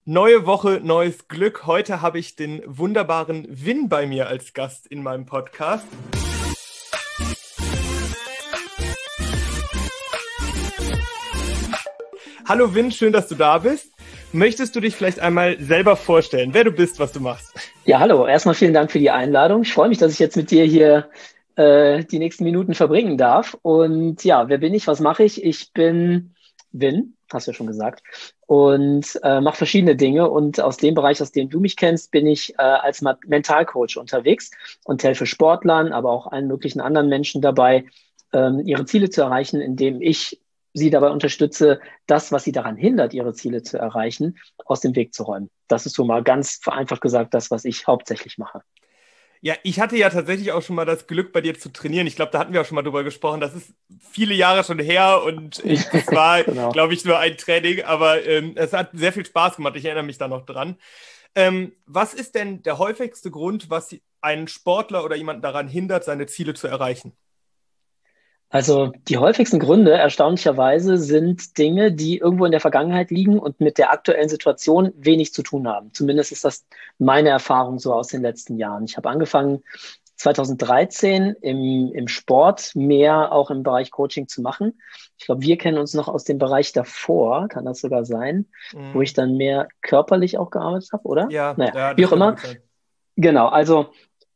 Neue Woche, neues Glück. Heute habe ich den wunderbaren Vin bei mir als Gast in meinem Podcast. Hallo Vin, schön, dass du da bist. Möchtest du dich vielleicht einmal selber vorstellen, wer du bist, was du machst? Ja, hallo. Erstmal vielen Dank für die Einladung. Ich freue mich, dass ich jetzt mit dir hier die nächsten Minuten verbringen darf. Und ja, wer bin ich? Was mache ich? Ich bin Vin, hast du ja schon gesagt, und mache verschiedene Dinge. Und aus dem Bereich, aus dem du mich kennst, bin ich als Mentalcoach unterwegs und helfe Sportlern, aber auch allen möglichen anderen Menschen dabei, ihre Ziele zu erreichen, indem ich sie dabei unterstütze, das, was sie daran hindert, ihre Ziele zu erreichen, aus dem Weg zu räumen. Das ist so mal ganz vereinfacht gesagt das, was ich hauptsächlich mache. Ja, ich hatte ja tatsächlich auch schon mal das Glück, bei dir zu trainieren. Ich glaube, da hatten wir auch schon mal drüber gesprochen. Das ist viele Jahre schon her und das war, Genau. glaube ich, nur ein Training, aber es hat sehr viel Spaß gemacht. Ich erinnere mich da noch dran. Was ist denn der häufigste Grund, was einen Sportler oder jemanden daran hindert, seine Ziele zu erreichen? Also die häufigsten Gründe, erstaunlicherweise, sind Dinge, die irgendwo in der Vergangenheit liegen und mit der aktuellen Situation wenig zu tun haben. Zumindest ist das meine Erfahrung so aus den letzten Jahren. Ich habe angefangen 2013 im Sport mehr auch im Bereich Coaching zu machen. Ich glaube, wir kennen uns noch aus dem Bereich davor, kann das sogar sein, wo ich dann mehr körperlich auch gearbeitet habe, oder? Ja, Naja, ja, wie das auch kann immer. gut sein. Genau, also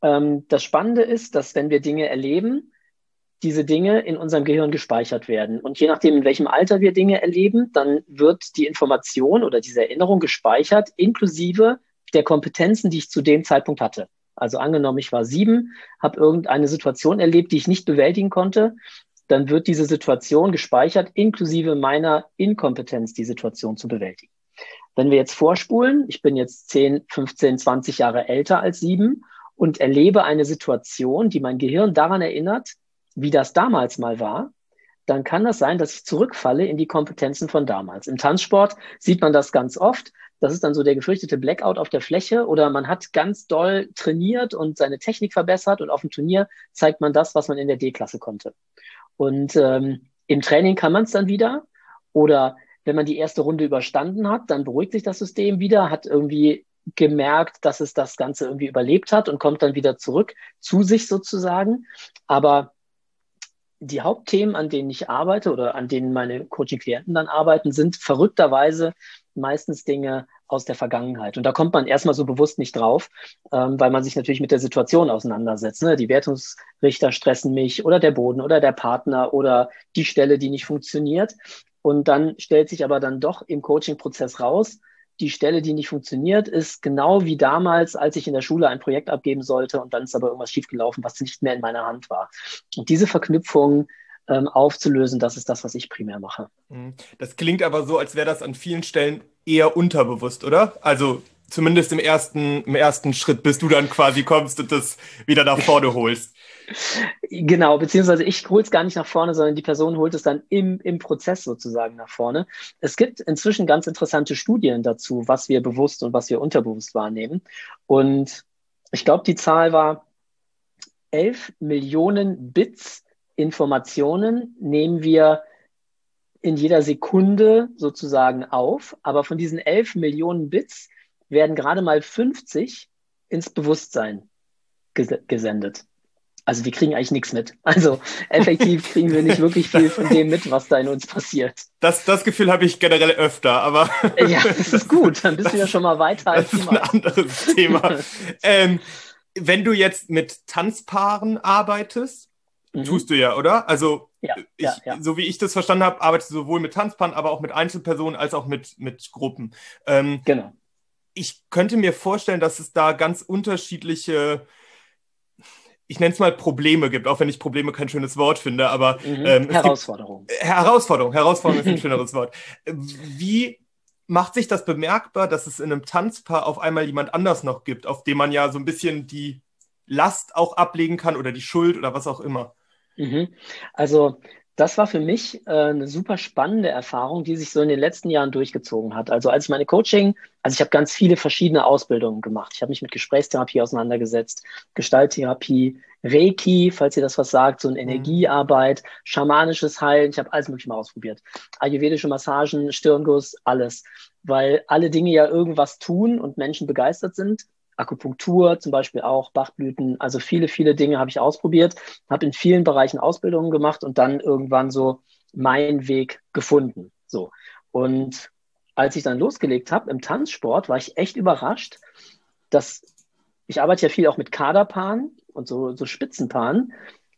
das Spannende ist, dass wenn wir Dinge erleben, diese Dinge in unserem Gehirn gespeichert werden. Und je nachdem, in welchem Alter wir Dinge erleben, dann wird die Information oder diese Erinnerung gespeichert, inklusive der Kompetenzen, die ich zu dem Zeitpunkt hatte. Also angenommen, ich war 7, habe irgendeine Situation erlebt, die ich nicht bewältigen konnte, dann wird diese Situation gespeichert, inklusive meiner Inkompetenz, die Situation zu bewältigen. Wenn wir jetzt vorspulen, ich bin jetzt 10, 15, 20 Jahre älter als 7 und erlebe eine Situation, die mein Gehirn daran erinnert, wie das damals mal war, dann kann das sein, dass ich zurückfalle in die Kompetenzen von damals. Im Tanzsport sieht man das ganz oft. Das ist dann so der gefürchtete Blackout auf der Fläche oder man hat ganz doll trainiert und seine Technik verbessert und auf dem Turnier zeigt man das, was man in der D-Klasse konnte. Und im Training kann man es dann wieder oder wenn man die erste Runde überstanden hat, dann beruhigt sich das System wieder, hat irgendwie gemerkt, dass es das Ganze irgendwie überlebt hat und kommt dann wieder zurück zu sich sozusagen. Aber die Hauptthemen, an denen ich arbeite oder an denen meine Coaching-Klienten dann arbeiten, sind verrückterweise meistens Dinge aus der Vergangenheit. Und da kommt man erstmal so bewusst nicht drauf, weil man sich natürlich mit der Situation auseinandersetzt. Ne? Die Wertungsrichter stressen mich oder der Boden oder der Partner oder die Stelle, die nicht funktioniert. Und dann stellt sich aber dann doch im Coaching-Prozess raus, die Stelle, die nicht funktioniert, ist genau wie damals, als ich in der Schule ein Projekt abgeben sollte und dann ist aber irgendwas schiefgelaufen, was nicht mehr in meiner Hand war. Und diese Verknüpfung aufzulösen, das ist das, was ich primär mache. Das klingt aber so, als wäre das an vielen Stellen eher unterbewusst, oder? Also zumindest im ersten Schritt, bis du dann quasi kommst und das wieder nach vorne holst. Genau, beziehungsweise ich hole es gar nicht nach vorne, sondern die Person holt es dann im Prozess sozusagen nach vorne. Es gibt inzwischen ganz interessante Studien dazu, was wir bewusst und was wir unterbewusst wahrnehmen. Und ich glaube, die Zahl war 11 Millionen Bits Informationen nehmen wir in jeder Sekunde sozusagen auf. Aber von diesen 11 Millionen Bits werden gerade mal 50 ins Bewusstsein gesendet. Also wir kriegen eigentlich nichts mit. Also effektiv kriegen wir nicht wirklich viel von dem mit, was da in uns passiert. Das Gefühl habe ich generell öfter, aber... Ja, das ist gut. Dann bist du ja schon mal weiter als das ist ein anderes Thema. Wenn du jetzt mit Tanzpaaren arbeitest, tust du ja, oder? Also ja. So wie ich das verstanden habe, arbeitest du sowohl mit Tanzpaaren, aber auch mit Einzelpersonen als auch mit Gruppen. Genau. Ich könnte mir vorstellen, dass es da ganz unterschiedliche, ich nenne es mal Probleme gibt, auch wenn ich Probleme kein schönes Wort finde, aber Herausforderung. Herausforderung ist ein schöneres Wort. Wie macht sich das bemerkbar, dass es in einem Tanzpaar auf einmal jemand anders noch gibt, auf dem man ja so ein bisschen die Last auch ablegen kann oder die Schuld oder was auch immer? Also Das war für mich eine super spannende Erfahrung, die sich so in den letzten Jahren durchgezogen hat. Also als ich meine also ich habe ganz viele verschiedene Ausbildungen gemacht. Ich habe mich mit Gesprächstherapie auseinandergesetzt, Gestalttherapie, Reiki, falls ihr das was sagt, so eine Energiearbeit, schamanisches Heilen. Ich habe alles Mögliche mal ausprobiert. Ayurvedische Massagen, Stirnguss, alles. Weil alle Dinge ja irgendwas tun und Menschen begeistert sind. Akupunktur zum Beispiel auch, Bachblüten, also viele, viele Dinge habe ich ausprobiert, habe in vielen Bereichen Ausbildungen gemacht und dann irgendwann so meinen Weg gefunden. So. Und als ich dann losgelegt habe im Tanzsport, war ich echt überrascht, dass ich arbeite ja viel auch mit Kaderpaaren und so Spitzenpaaren,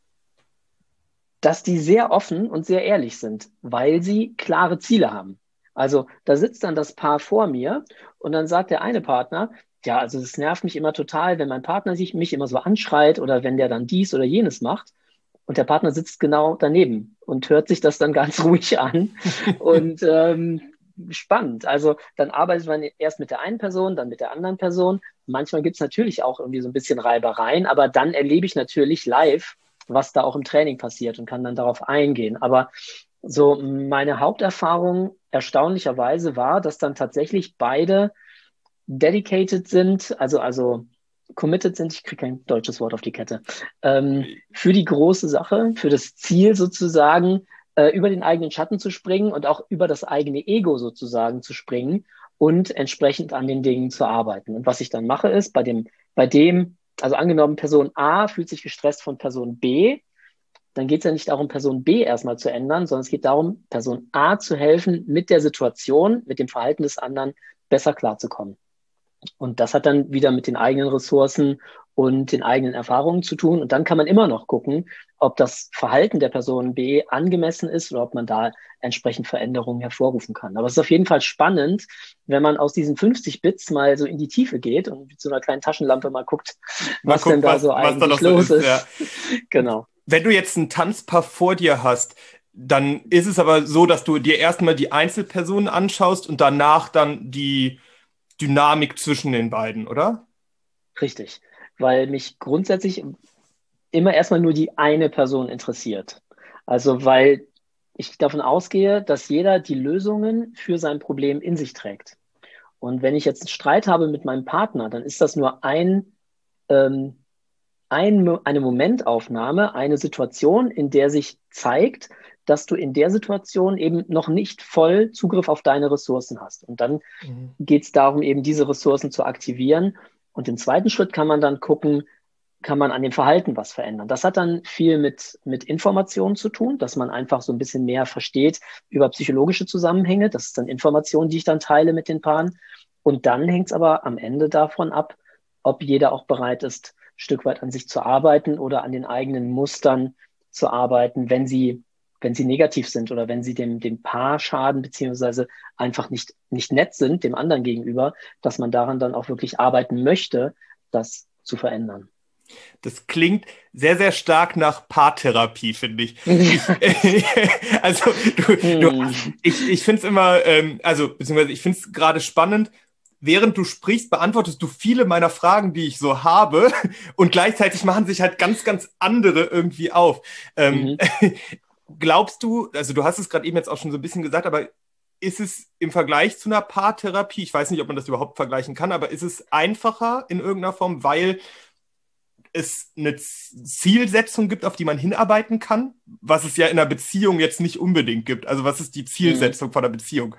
dass die sehr offen und sehr ehrlich sind, weil sie klare Ziele haben. Also da sitzt dann das Paar vor mir und dann sagt der eine Partner, ja, also es nervt mich immer total, wenn mein Partner mich immer so anschreit oder wenn der dann dies oder jenes macht. Und der Partner sitzt genau daneben und hört sich das dann ganz ruhig an. Und spannend. Also dann arbeitet man erst mit der einen Person, dann mit der anderen Person. Manchmal gibt es natürlich auch irgendwie so ein bisschen Reibereien, aber dann erlebe ich natürlich live, was da auch im Training passiert und kann dann darauf eingehen. Aber so meine Haupterfahrung erstaunlicherweise war, dass dann tatsächlich beide dedicated sind, also committed sind, ich kriege kein deutsches Wort auf die Kette, für die große Sache, für das Ziel sozusagen, über den eigenen Schatten zu springen und auch über das eigene Ego sozusagen zu springen und entsprechend an den Dingen zu arbeiten. Und was ich dann mache, ist, also angenommen, Person A fühlt sich gestresst von Person B, dann geht es ja nicht darum, Person B erstmal zu ändern, sondern es geht darum, Person A zu helfen, mit der Situation, mit dem Verhalten des anderen besser klarzukommen. Und das hat dann wieder mit den eigenen Ressourcen und den eigenen Erfahrungen zu tun. Und dann kann man immer noch gucken, ob das Verhalten der Person B angemessen ist oder ob man da entsprechend Veränderungen hervorrufen kann. Aber es ist auf jeden Fall spannend, wenn man aus diesen 50 Bits mal so in die Tiefe geht und mit so einer kleinen Taschenlampe mal guckt, was denn da so eigentlich los ist. Ja. Genau. Wenn du jetzt ein Tanzpaar vor dir hast, dann ist es aber so, dass du dir erstmal die Einzelpersonen anschaust und danach dann die Dynamik zwischen den beiden, oder? Richtig, weil mich grundsätzlich immer erstmal nur die eine Person interessiert. Also weil ich davon ausgehe, dass jeder die Lösungen für sein Problem in sich trägt. Und wenn ich jetzt einen Streit habe mit meinem Partner, dann ist das nur eine Momentaufnahme, eine Situation, in der sich zeigt, dass du in der Situation eben noch nicht voll Zugriff auf deine Ressourcen hast. Und dann geht es darum, eben diese Ressourcen zu aktivieren. Und im zweiten Schritt kann man dann gucken, kann man an dem Verhalten was verändern. Das hat dann viel mit Informationen zu tun, dass man einfach so ein bisschen mehr versteht über psychologische Zusammenhänge. Das ist dann Information, die ich dann teile mit den Paaren. Und dann hängt es aber am Ende davon ab, ob jeder auch bereit ist, ein Stück weit an sich zu arbeiten oder an den eigenen Mustern zu arbeiten, wenn sie negativ sind oder wenn sie dem Paar schaden, beziehungsweise einfach nicht nett sind, dem anderen gegenüber, dass man daran dann auch wirklich arbeiten möchte, das zu verändern. Das klingt sehr, sehr stark nach Paartherapie, finde ich. Also, ich finde es immer, beziehungsweise ich finde es gerade spannend, während du sprichst, beantwortest du viele meiner Fragen, die ich so habe, und gleichzeitig machen sich halt ganz, ganz andere irgendwie auf. Glaubst du, also du hast es gerade eben jetzt auch schon so ein bisschen gesagt, aber ist es im Vergleich zu einer Paartherapie, ich weiß nicht, ob man das überhaupt vergleichen kann, aber ist es einfacher in irgendeiner Form, weil es eine Zielsetzung gibt, auf die man hinarbeiten kann, was es ja in einer Beziehung jetzt nicht unbedingt gibt? Also was ist die Zielsetzung von einer Beziehung?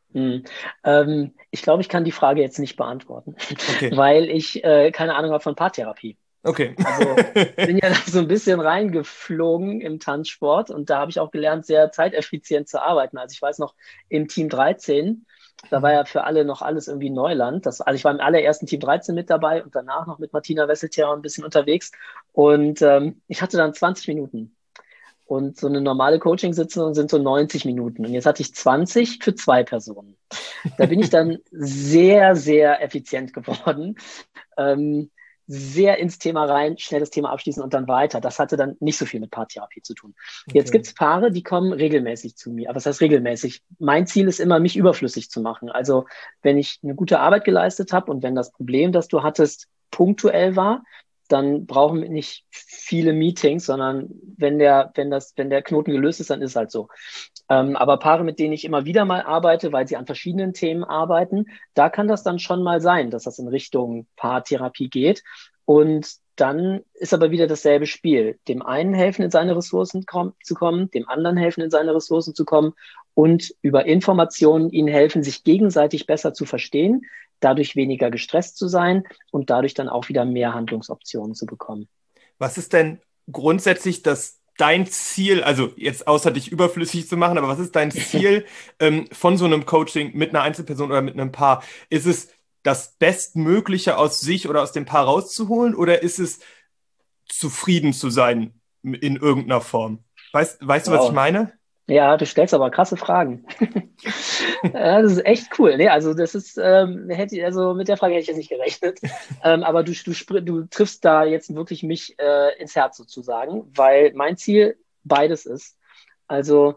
Ich glaube, ich kann die Frage jetzt nicht beantworten, weil ich keine Ahnung habe von Paartherapie. Okay. Also bin ja da so ein bisschen reingeflogen im Tanzsport und da habe ich auch gelernt, sehr zeiteffizient zu arbeiten. Also ich weiß noch, im Team 13, da war ja für alle noch alles irgendwie Neuland. Also ich war im allerersten Team 13 mit dabei und danach noch mit Martina Wesseltier ein bisschen unterwegs. Und ich hatte dann 20 Minuten. Und so eine normale Coaching-Sitzung sind so 90 Minuten. Und jetzt hatte ich 20 für 2 Personen. Da bin ich dann sehr, sehr effizient geworden. Sehr ins Thema rein, schnell das Thema abschließen und dann weiter. Das hatte dann nicht so viel mit Paartherapie zu tun. Okay. Jetzt gibt es Paare, die kommen regelmäßig zu mir. Aber was heißt regelmäßig? Mein Ziel ist immer, mich überflüssig zu machen. Also wenn ich eine gute Arbeit geleistet habe und wenn das Problem, das du hattest, punktuell war, dann brauchen wir nicht viele Meetings, sondern wenn der Knoten gelöst ist, dann ist es halt so. Aber Paare, mit denen ich immer wieder mal arbeite, weil sie an verschiedenen Themen arbeiten, da kann das dann schon mal sein, dass das in Richtung Paartherapie geht. Und dann ist aber wieder dasselbe Spiel. Dem einen helfen, in seine Ressourcen zu kommen, dem anderen helfen, in seine Ressourcen zu kommen und über Informationen ihnen helfen, sich gegenseitig besser zu verstehen, dadurch weniger gestresst zu sein und dadurch dann auch wieder mehr Handlungsoptionen zu bekommen. Was ist denn grundsätzlich dein Ziel, also jetzt außer dich überflüssig zu machen, aber was ist dein Ziel von so einem Coaching mit einer Einzelperson oder mit einem Paar? Ist es das Bestmögliche aus sich oder aus dem Paar rauszuholen oder ist es zufrieden zu sein in irgendeiner Form? Weißt du, was ich meine? Ja, du stellst aber krasse Fragen. Das ist echt cool. Nee, also das ist, also mit der Frage hätte ich jetzt nicht gerechnet. Aber du triffst da jetzt wirklich mich ins Herz sozusagen, weil mein Ziel beides ist. Also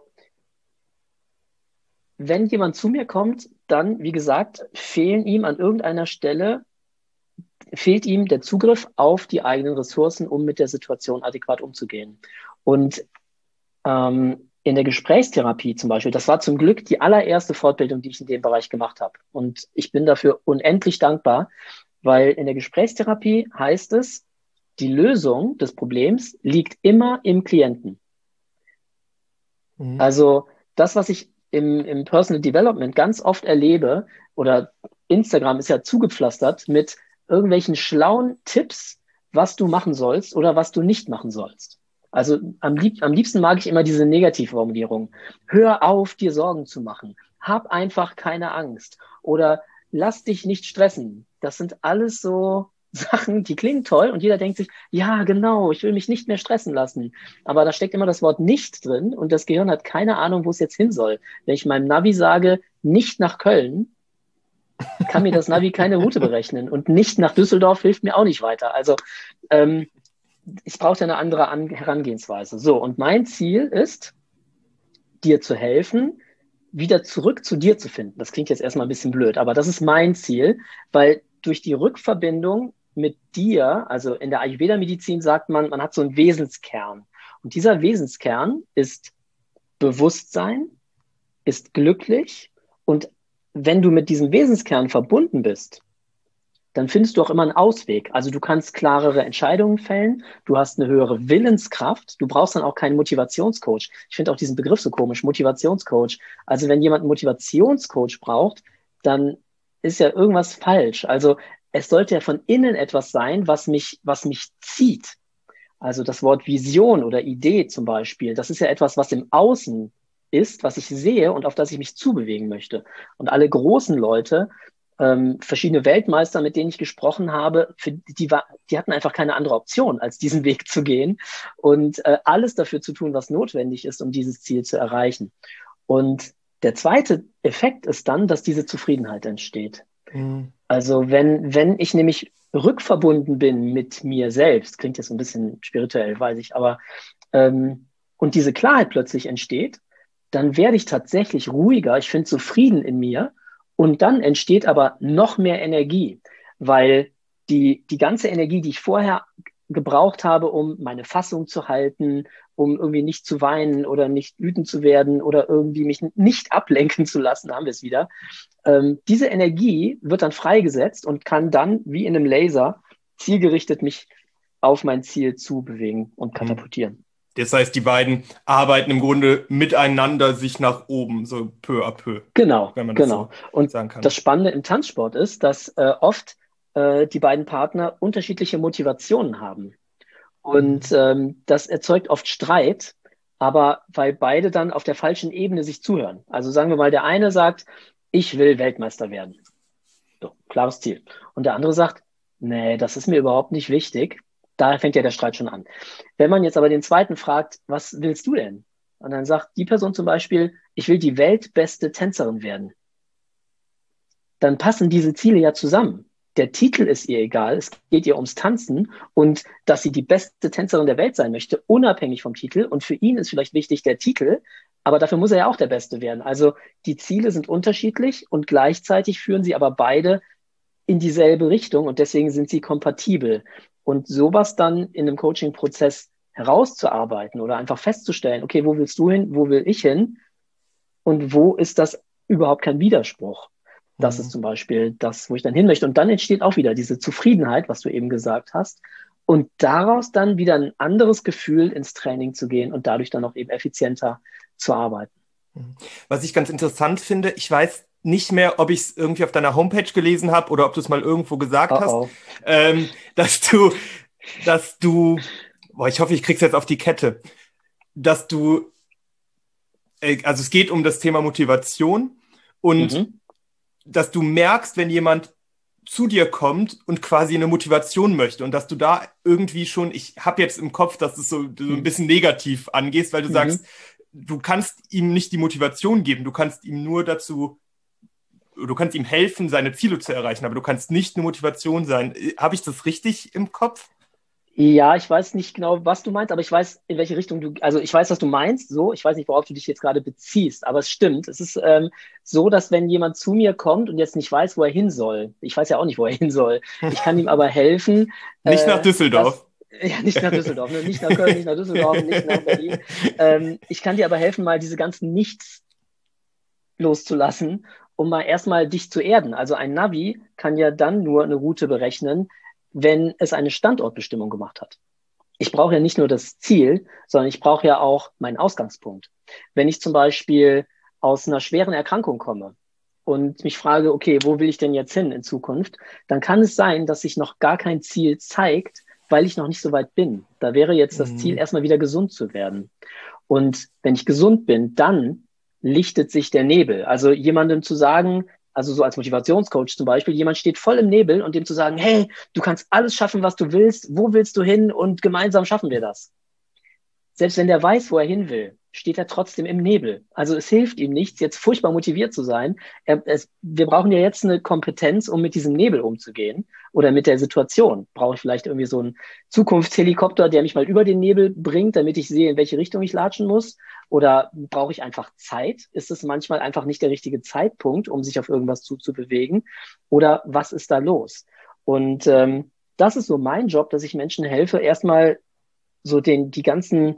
wenn jemand zu mir kommt, dann, wie gesagt, fehlt ihm an irgendeiner Stelle der Zugriff auf die eigenen Ressourcen, um mit der Situation adäquat umzugehen. Und in der Gesprächstherapie zum Beispiel, das war zum Glück die allererste Fortbildung, die ich in dem Bereich gemacht habe. Und ich bin dafür unendlich dankbar, weil in der Gesprächstherapie heißt es, die Lösung des Problems liegt immer im Klienten. Also das, was ich im Personal Development ganz oft erlebe, oder Instagram ist ja zugepflastert mit irgendwelchen schlauen Tipps, was du machen sollst oder was du nicht machen sollst. Also am liebsten mag ich immer diese Negativformulierung. Hör auf, dir Sorgen zu machen. Hab einfach keine Angst. Oder lass dich nicht stressen. Das sind alles so Sachen, die klingen toll und jeder denkt sich, ja, genau, ich will mich nicht mehr stressen lassen. Aber da steckt immer das Wort nicht drin und das Gehirn hat keine Ahnung, wo es jetzt hin soll. Wenn ich meinem Navi sage, nicht nach Köln, kann mir das Navi keine Route berechnen und nicht nach Düsseldorf hilft mir auch nicht weiter. Also ich brauche eine andere Herangehensweise. So, und mein Ziel ist, dir zu helfen, wieder zurück zu dir zu finden. Das klingt jetzt erstmal ein bisschen blöd, aber das ist mein Ziel, weil durch die Rückverbindung mit dir, also in der Ayurveda-Medizin sagt man, man hat so einen Wesenskern. Und dieser Wesenskern ist Bewusstsein, ist glücklich. Und wenn du mit diesem Wesenskern verbunden bist, dann findest du auch immer einen Ausweg. Also du kannst klarere Entscheidungen fällen, du hast eine höhere Willenskraft, du brauchst dann auch keinen Motivationscoach. Ich finde auch diesen Begriff so komisch, Motivationscoach. Also wenn jemand einen Motivationscoach braucht, dann ist ja irgendwas falsch. Also es sollte ja von innen etwas sein, was mich zieht. Also das Wort Vision oder Idee zum Beispiel, das ist ja etwas, was im Außen ist, was ich sehe und auf das ich mich zubewegen möchte. Und alle großen Leute, verschiedene Weltmeister, mit denen ich gesprochen habe, die hatten einfach keine andere Option, als diesen Weg zu gehen und alles dafür zu tun, was notwendig ist, um dieses Ziel zu erreichen. Und der zweite Effekt ist dann, dass diese Zufriedenheit entsteht. Also wenn ich nämlich rückverbunden bin mit mir selbst, klingt jetzt so ein bisschen spirituell, weiß ich, aber und diese Klarheit plötzlich entsteht, dann werde ich tatsächlich ruhiger, ich finde Frieden in mir. Und dann entsteht aber noch mehr Energie, weil die ganze Energie, die ich vorher gebraucht habe, um meine Fassung zu halten, um irgendwie nicht zu weinen oder nicht wütend zu werden oder irgendwie mich nicht ablenken zu lassen, haben wir es wieder. Diese Energie wird dann freigesetzt und kann dann wie in einem Laser zielgerichtet mich auf mein Ziel zubewegen und katapultieren. Das heißt, die beiden arbeiten im Grunde miteinander sich nach oben, so peu à peu. Genau, wenn man das genau. so Und sagen kann. das Spannende im Tanzsport ist, dass oft die beiden Partner unterschiedliche Motivationen haben. Und das erzeugt oft Streit, aber weil beide dann auf der falschen Ebene sich zuhören. Also sagen wir mal, der eine sagt, ich will Weltmeister werden. So, klares Ziel. Und der andere sagt, nee, das ist mir überhaupt nicht wichtig. Da fängt ja der Streit schon an. Wenn man jetzt aber den zweiten fragt, was willst du denn? Und dann sagt die Person zum Beispiel, ich will die weltbeste Tänzerin werden. Dann passen diese Ziele ja zusammen. Der Titel ist ihr egal, es geht ihr ums Tanzen und dass sie die beste Tänzerin der Welt sein möchte, unabhängig vom Titel. Und für ihn ist vielleicht wichtig der Titel, aber dafür muss er ja auch der Beste werden. Also die Ziele sind unterschiedlich und gleichzeitig führen sie aber beide in dieselbe Richtung und deswegen sind sie kompatibel. Und sowas dann in einem Coaching-Prozess herauszuarbeiten oder einfach festzustellen, okay, wo willst du hin, wo will ich hin und wo ist das überhaupt kein Widerspruch? Das ist zum Beispiel das, wo ich dann hin möchte. Und dann entsteht auch wieder diese Zufriedenheit, was du eben gesagt hast. Und daraus dann wieder ein anderes Gefühl ins Training zu gehen und dadurch dann auch eben effizienter zu arbeiten. Was ich ganz interessant finde, ich weiß nicht mehr, ob ich es irgendwie auf deiner Homepage gelesen habe oder ob du es mal irgendwo gesagt hast, dass du, boah, ich hoffe, ich krieg's jetzt auf die Kette, dass du, also es geht um das Thema Motivation und dass du merkst, wenn jemand zu dir kommt und quasi eine Motivation möchte und dass du da irgendwie schon, ich habe jetzt im Kopf, dass es so ein bisschen negativ angehst, weil du sagst, du kannst ihm nicht die Motivation geben, du kannst ihm helfen, seine Ziele zu erreichen, aber du kannst nicht eine Motivation sein. Habe ich das richtig im Kopf? Ja, ich weiß nicht genau, was du meinst, aber ich weiß, in welche Richtung also ich weiß, was du meinst, so, ich weiß nicht, worauf du dich jetzt gerade beziehst, aber es stimmt. Es ist so, dass wenn jemand zu mir kommt und jetzt nicht weiß, wo er hin soll, ich weiß ja auch nicht, wo er hin soll, ich kann ihm aber helfen. Nicht nach Düsseldorf. Nicht nach Düsseldorf, ne? Nicht nach Köln, nicht nach Düsseldorf, nicht nach Berlin. Ich kann dir aber helfen, mal diese ganzen Nichts loszulassen, um mal erstmal dich zu erden. Also ein Navi kann ja dann nur eine Route berechnen, wenn es eine Standortbestimmung gemacht hat. Ich brauche ja nicht nur das Ziel, sondern ich brauche ja auch meinen Ausgangspunkt. Wenn ich zum Beispiel aus einer schweren Erkrankung komme und mich frage, okay, wo will ich denn jetzt hin in Zukunft, dann kann es sein, dass sich noch gar kein Ziel zeigt, weil ich noch nicht so weit bin. Da wäre jetzt das Ziel, erstmal wieder gesund zu werden. Und wenn ich gesund bin, dann lichtet sich der Nebel. Also jemandem zu sagen, also so als Motivationscoach zum Beispiel, jemand steht voll im Nebel und dem zu sagen, hey, du kannst alles schaffen, was du willst, wo willst du hin und gemeinsam schaffen wir das. Selbst wenn der weiß, wo er hin will, steht er trotzdem im Nebel. Also es hilft ihm nichts, jetzt furchtbar motiviert zu sein. Wir brauchen ja jetzt eine Kompetenz, um mit diesem Nebel umzugehen oder mit der Situation. Brauche ich vielleicht irgendwie so einen Zukunftshelikopter, der mich mal über den Nebel bringt, damit ich sehe, in welche Richtung ich latschen muss? Oder brauche ich einfach Zeit? Ist es manchmal einfach nicht der richtige Zeitpunkt, um sich auf irgendwas zuzubewegen? Oder was ist da los? Und das ist so mein Job, dass ich Menschen helfe, erstmal so die ganzen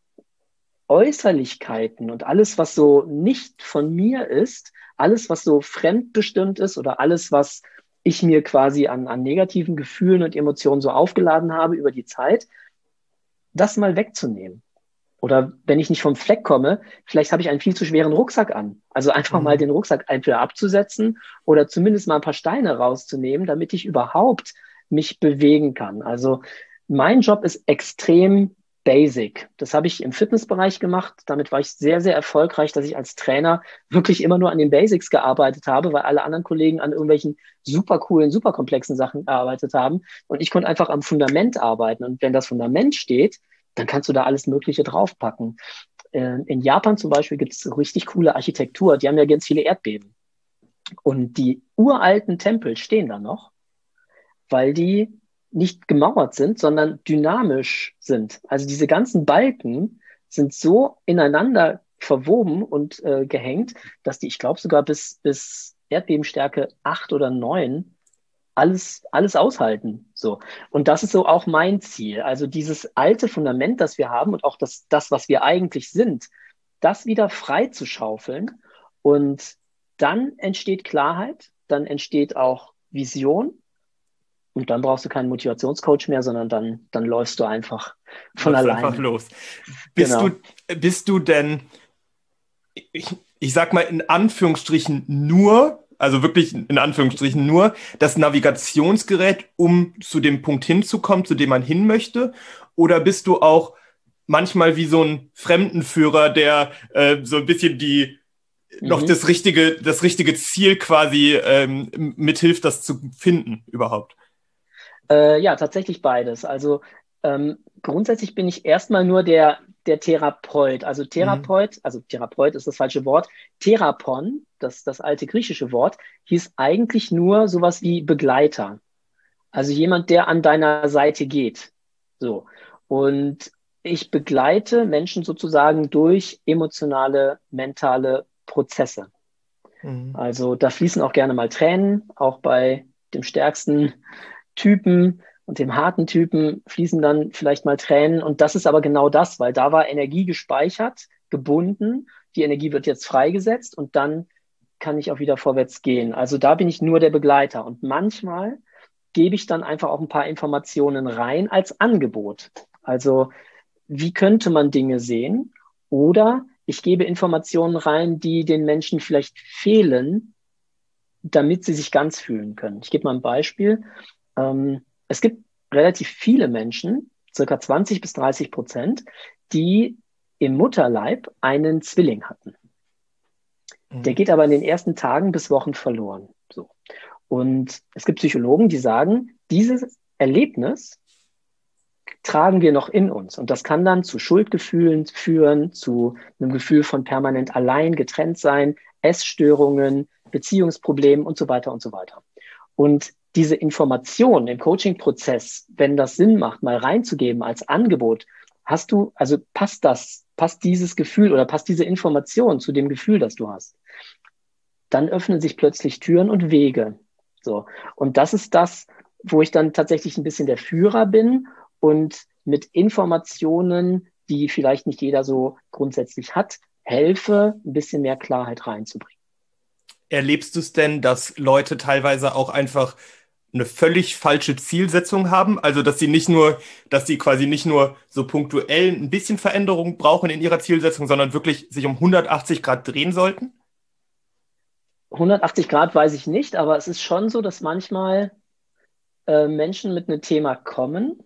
Äußerlichkeiten und alles, was so nicht von mir ist, alles, was so fremdbestimmt ist oder alles, was ich mir quasi an negativen Gefühlen und Emotionen so aufgeladen habe über die Zeit, das mal wegzunehmen. Oder wenn ich nicht vom Fleck komme, vielleicht habe ich einen viel zu schweren Rucksack an. Also einfach mal den Rucksack entweder abzusetzen oder zumindest mal ein paar Steine rauszunehmen, damit ich überhaupt mich bewegen kann. Also mein Job ist extrem basic. Das habe ich im Fitnessbereich gemacht. Damit war ich sehr, sehr erfolgreich, dass ich als Trainer wirklich immer nur an den Basics gearbeitet habe, weil alle anderen Kollegen an irgendwelchen super coolen, super komplexen Sachen gearbeitet haben. Und ich konnte einfach am Fundament arbeiten. Und wenn das Fundament steht, dann kannst du da alles Mögliche draufpacken. In Japan zum Beispiel gibt es richtig coole Architektur. Die haben ja ganz viele Erdbeben. Und die uralten Tempel stehen da noch, weil die nicht gemauert sind, sondern dynamisch sind. Also diese ganzen Balken sind so ineinander verwoben und gehängt, dass die, ich glaube sogar bis Erdbebenstärke 8 oder 9 alles aushalten. So. Und das ist so auch mein Ziel. Also dieses alte Fundament, das wir haben und auch das, was wir eigentlich sind, das wieder frei zu schaufeln. Und dann entsteht Klarheit, dann entsteht auch Vision. Und dann brauchst du keinen Motivationscoach mehr, sondern dann läufst du einfach von alleine. Einfach los. Bist du denn, ich sag mal in Anführungsstrichen also wirklich in Anführungsstrichen nur das Navigationsgerät, um zu dem Punkt hinzukommen, zu dem man hin möchte? Oder bist du auch manchmal wie so ein Fremdenführer, der so ein bisschen noch das richtige Ziel quasi mithilft, das zu finden überhaupt? Ja, tatsächlich beides. Also grundsätzlich bin ich erstmal nur der Therapeut. Also Therapeut ist das falsche Wort. Therapon, das alte griechische Wort, hieß eigentlich nur sowas wie Begleiter. Also jemand, der an deiner Seite geht. So. Und ich begleite Menschen sozusagen durch emotionale, mentale Prozesse. Also da fließen auch gerne mal Tränen, auch bei dem stärksten Typen, und dem harten Typen fließen dann vielleicht mal Tränen. Und das ist aber genau das, weil da war Energie gespeichert, gebunden. Die Energie wird jetzt freigesetzt und dann kann ich auch wieder vorwärts gehen. Also da bin ich nur der Begleiter. Und manchmal gebe ich dann einfach auch ein paar Informationen rein als Angebot. Also wie könnte man Dinge sehen? Oder ich gebe Informationen rein, die den Menschen vielleicht fehlen, damit sie sich ganz fühlen können. Ich gebe mal ein Beispiel. Es gibt relativ viele Menschen, circa 20-30%, die im Mutterleib einen Zwilling hatten. Der geht aber in den ersten Tagen bis Wochen verloren. So. Und es gibt Psychologen, die sagen, dieses Erlebnis tragen wir noch in uns. Und das kann dann zu Schuldgefühlen führen, zu einem Gefühl von permanent allein, getrennt sein, Essstörungen, Beziehungsproblemen und so weiter und so weiter. Und diese Information im Coaching-Prozess, wenn das Sinn macht, mal reinzugeben als Angebot, passt dieses Gefühl oder passt diese Information zu dem Gefühl, das du hast, dann öffnen sich plötzlich Türen und Wege. So. Und das ist das, wo ich dann tatsächlich ein bisschen der Führer bin und mit Informationen, die vielleicht nicht jeder so grundsätzlich hat, helfe, ein bisschen mehr Klarheit reinzubringen. Erlebst du es denn, dass Leute teilweise auch einfach eine völlig falsche Zielsetzung haben? Also, dass sie quasi nicht nur so punktuell ein bisschen Veränderung brauchen in ihrer Zielsetzung, sondern wirklich sich um 180 Grad drehen sollten? 180 Grad weiß ich nicht, aber es ist schon so, dass manchmal Menschen mit einem Thema kommen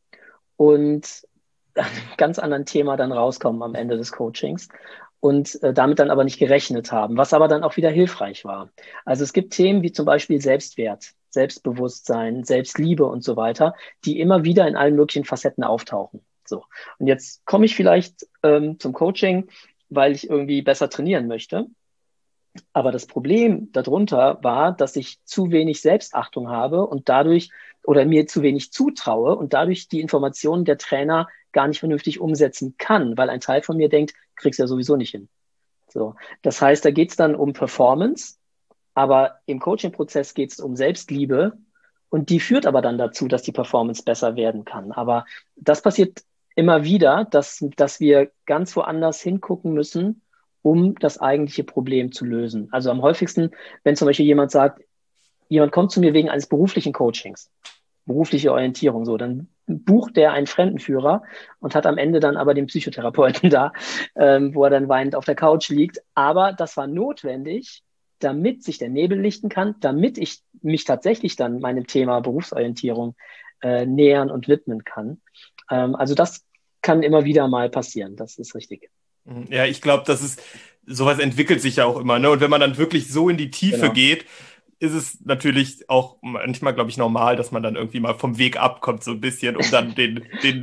und einem ganz anderen Thema dann rauskommen am Ende des Coachings und damit dann aber nicht gerechnet haben, was aber dann auch wieder hilfreich war. Also es gibt Themen wie zum Beispiel Selbstwert, Selbstbewusstsein, Selbstliebe und so weiter, die immer wieder in allen möglichen Facetten auftauchen. So. Und jetzt komme ich vielleicht zum Coaching, weil ich irgendwie besser trainieren möchte. Aber das Problem darunter war, dass ich zu wenig Selbstachtung habe und dadurch oder mir zu wenig zutraue und dadurch die Informationen der Trainer gar nicht vernünftig umsetzen kann, weil ein Teil von mir denkt, kriegst ja sowieso nicht hin. So. Das heißt, da geht es dann um Performance, aber im Coaching-Prozess geht es um Selbstliebe und die führt aber dann dazu, dass die Performance besser werden kann. Aber das passiert immer wieder, dass wir ganz woanders hingucken müssen, um das eigentliche Problem zu lösen. Also am häufigsten, wenn zum Beispiel jemand sagt, jemand kommt zu mir wegen eines beruflichen Coachings, berufliche Orientierung, so, dann bucht der einen Fremdenführer und hat am Ende dann aber den Psychotherapeuten da, wo er dann weinend auf der Couch liegt. Aber das war notwendig, damit sich der Nebel lichten kann, damit ich mich tatsächlich dann meinem Thema Berufsorientierung nähern und widmen kann. Also das kann immer wieder mal passieren, das ist richtig. Ja, ich glaube, sowas entwickelt sich ja auch immer, ne? Und wenn man dann wirklich so in die Tiefe geht, ist es natürlich auch manchmal, glaube ich, normal, dass man dann irgendwie mal vom Weg abkommt, so ein bisschen, um dann den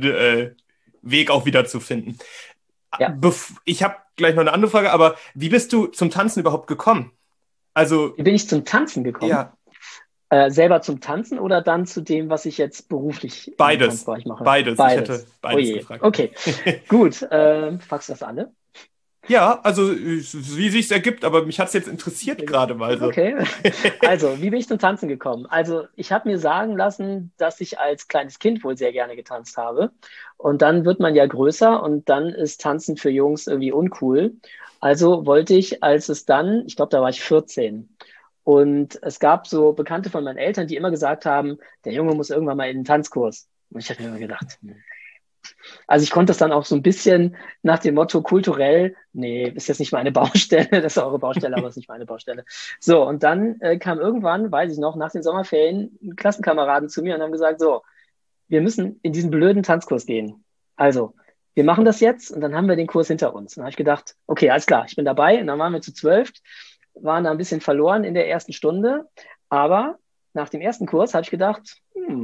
Weg auch wieder zu finden. Ja. Ich habe gleich noch eine andere Frage, aber wie bist du zum Tanzen überhaupt gekommen? Also, wie bin ich zum Tanzen gekommen? Ja. Selber zum Tanzen oder dann zu dem, was ich jetzt beruflich im Tanzbereich mache? Beides. Ich hätte beides gefragt. Okay, gut. Fragst du das alle? Ja, also wie sich's ergibt, aber mich hat's jetzt interessiert gerade mal so. Okay, also wie bin ich zum Tanzen gekommen? Also ich habe mir sagen lassen, dass ich als kleines Kind wohl sehr gerne getanzt habe und dann wird man ja größer und dann ist Tanzen für Jungs irgendwie uncool. Also wollte ich, ich glaube, da war ich 14 und es gab so Bekannte von meinen Eltern, die immer gesagt haben, der Junge muss irgendwann mal in den Tanzkurs. Und ich habe mir immer gedacht, also ich konnte das dann auch so ein bisschen nach dem Motto kulturell, nee, ist jetzt nicht meine Baustelle, das ist eure Baustelle, aber ist nicht meine Baustelle. So, und dann kam irgendwann, weiß ich noch, nach den Sommerferien Klassenkameraden zu mir und haben gesagt, so, wir müssen in diesen blöden Tanzkurs gehen. Also, wir machen das jetzt und dann haben wir den Kurs hinter uns. Und dann habe ich gedacht, okay, alles klar, ich bin dabei. Und dann waren wir zu 12, waren da ein bisschen verloren in der ersten Stunde. Aber nach dem ersten Kurs habe ich gedacht,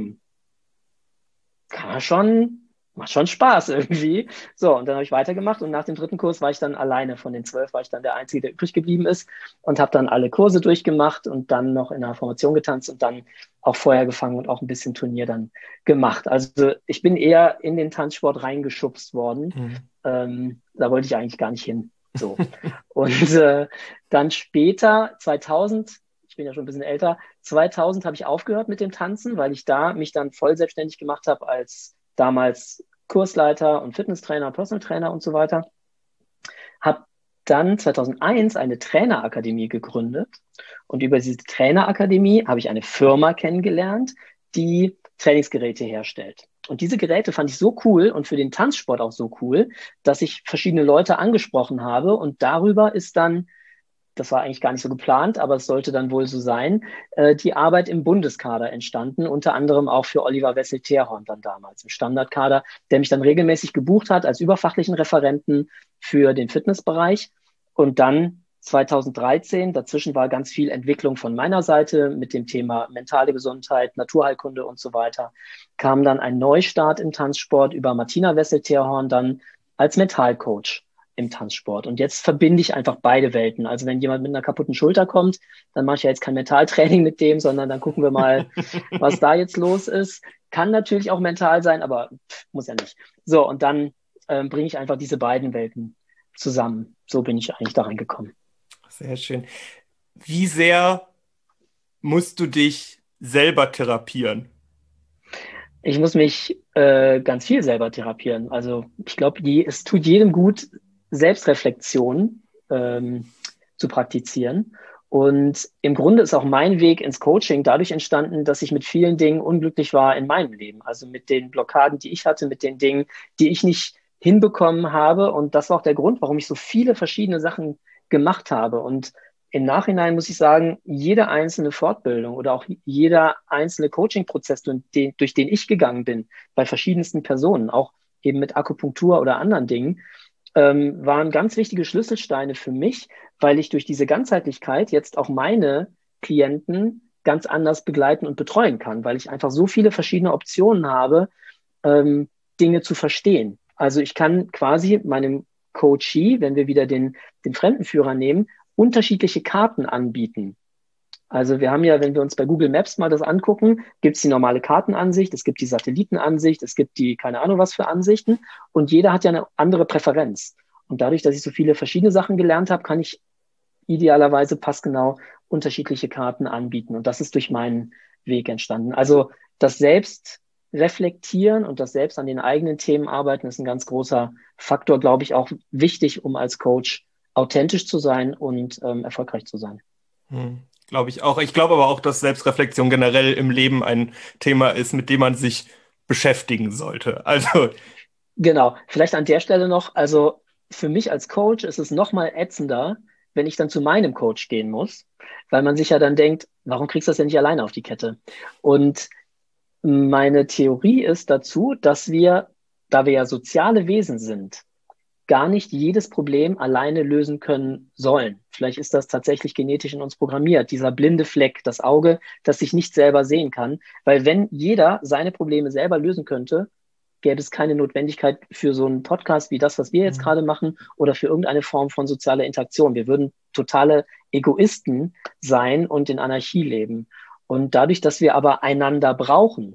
macht schon Spaß irgendwie. So, und dann habe ich weitergemacht und nach dem dritten Kurs war ich dann alleine. Von den 12 war ich dann der Einzige, der übrig geblieben ist und habe dann alle Kurse durchgemacht und dann noch in einer Formation getanzt und dann auch Feuer gefangen und auch ein bisschen Turnier dann gemacht. Also ich bin eher in den Tanzsport reingeschubst worden. Da wollte ich eigentlich gar nicht hin. So. Und dann später, 2000, ich bin ja schon ein bisschen älter, 2000 habe ich aufgehört mit dem Tanzen, weil ich da mich dann voll selbstständig gemacht habe als damals Kursleiter und Fitnesstrainer, Personal Trainer und so weiter. Habe dann 2001 eine Trainerakademie gegründet und über diese Trainerakademie habe ich eine Firma kennengelernt, die Trainingsgeräte herstellt. Und diese Geräte fand ich so cool und für den Tanzsport auch so cool, dass ich verschiedene Leute angesprochen habe und darüber ist dann, das war eigentlich gar nicht so geplant, aber es sollte dann wohl so sein, die Arbeit im Bundeskader entstanden, unter anderem auch für Oliver Wessel-Therhorn dann damals im Standardkader, der mich dann regelmäßig gebucht hat als überfachlichen Referenten für den Fitnessbereich. Und dann 2013, dazwischen war ganz viel Entwicklung von meiner Seite mit dem Thema mentale Gesundheit, Naturheilkunde und so weiter, kam dann ein Neustart im Tanzsport über Martina Wessel-Therhorn dann als Mentalcoach im Tanzsport. Und jetzt verbinde ich einfach beide Welten. Also wenn jemand mit einer kaputten Schulter kommt, dann mache ich ja jetzt kein Mentaltraining mit dem, sondern dann gucken wir mal, was da jetzt los ist. Kann natürlich auch mental sein, aber muss ja nicht. So, und dann bringe ich einfach diese beiden Welten zusammen. So bin ich eigentlich da reingekommen. Sehr schön. Wie sehr musst du dich selber therapieren? Ich muss mich ganz viel selber therapieren. Also ich glaube, es tut jedem gut, Selbstreflexion zu praktizieren. Und im Grunde ist auch mein Weg ins Coaching dadurch entstanden, dass ich mit vielen Dingen unglücklich war in meinem Leben. Also mit den Blockaden, die ich hatte, mit den Dingen, die ich nicht hinbekommen habe. Und das war auch der Grund, warum ich so viele verschiedene Sachen gemacht habe. Und im Nachhinein muss ich sagen, jede einzelne Fortbildung oder auch jeder einzelne Coaching-Prozess, durch den ich gegangen bin, bei verschiedensten Personen, auch eben mit Akupunktur oder anderen Dingen, waren ganz wichtige Schlüsselsteine für mich, weil ich durch diese Ganzheitlichkeit jetzt auch meine Klienten ganz anders begleiten und betreuen kann, weil ich einfach so viele verschiedene Optionen habe, Dinge zu verstehen. Also ich kann quasi meinem Coachee, wenn wir wieder den Fremdenführer nehmen, unterschiedliche Karten anbieten. Also wir haben ja, wenn wir uns bei Google Maps mal das angucken, gibt es die normale Kartenansicht, es gibt die Satellitenansicht, es gibt die keine Ahnung was für Ansichten und jeder hat ja eine andere Präferenz. Und dadurch, dass ich so viele verschiedene Sachen gelernt habe, kann ich idealerweise passgenau unterschiedliche Karten anbieten. Und das ist durch meinen Weg entstanden. Also das Selbstreflektieren und das Selbst an den eigenen Themen arbeiten ist ein ganz großer Faktor, glaube ich, auch wichtig, um als Coach authentisch zu sein und erfolgreich zu sein. Glaube ich auch. Ich glaube aber auch, dass Selbstreflexion generell im Leben ein Thema ist, mit dem man sich beschäftigen sollte. Also genau, vielleicht an der Stelle noch, also für mich als Coach ist es noch mal ätzender, wenn ich dann zu meinem Coach gehen muss, weil man sich ja dann denkt, warum kriegst du das denn nicht alleine auf die Kette? Und meine Theorie ist dazu, dass wir, da wir ja soziale Wesen sind, gar nicht jedes Problem alleine lösen können sollen. Vielleicht ist das tatsächlich genetisch in uns programmiert, dieser blinde Fleck, das Auge, das sich nicht selber sehen kann. Weil wenn jeder seine Probleme selber lösen könnte, gäbe es keine Notwendigkeit für so einen Podcast wie das, was wir jetzt gerade machen, oder für irgendeine Form von sozialer Interaktion. Wir würden totale Egoisten sein und in Anarchie leben. Und dadurch, dass wir aber einander brauchen,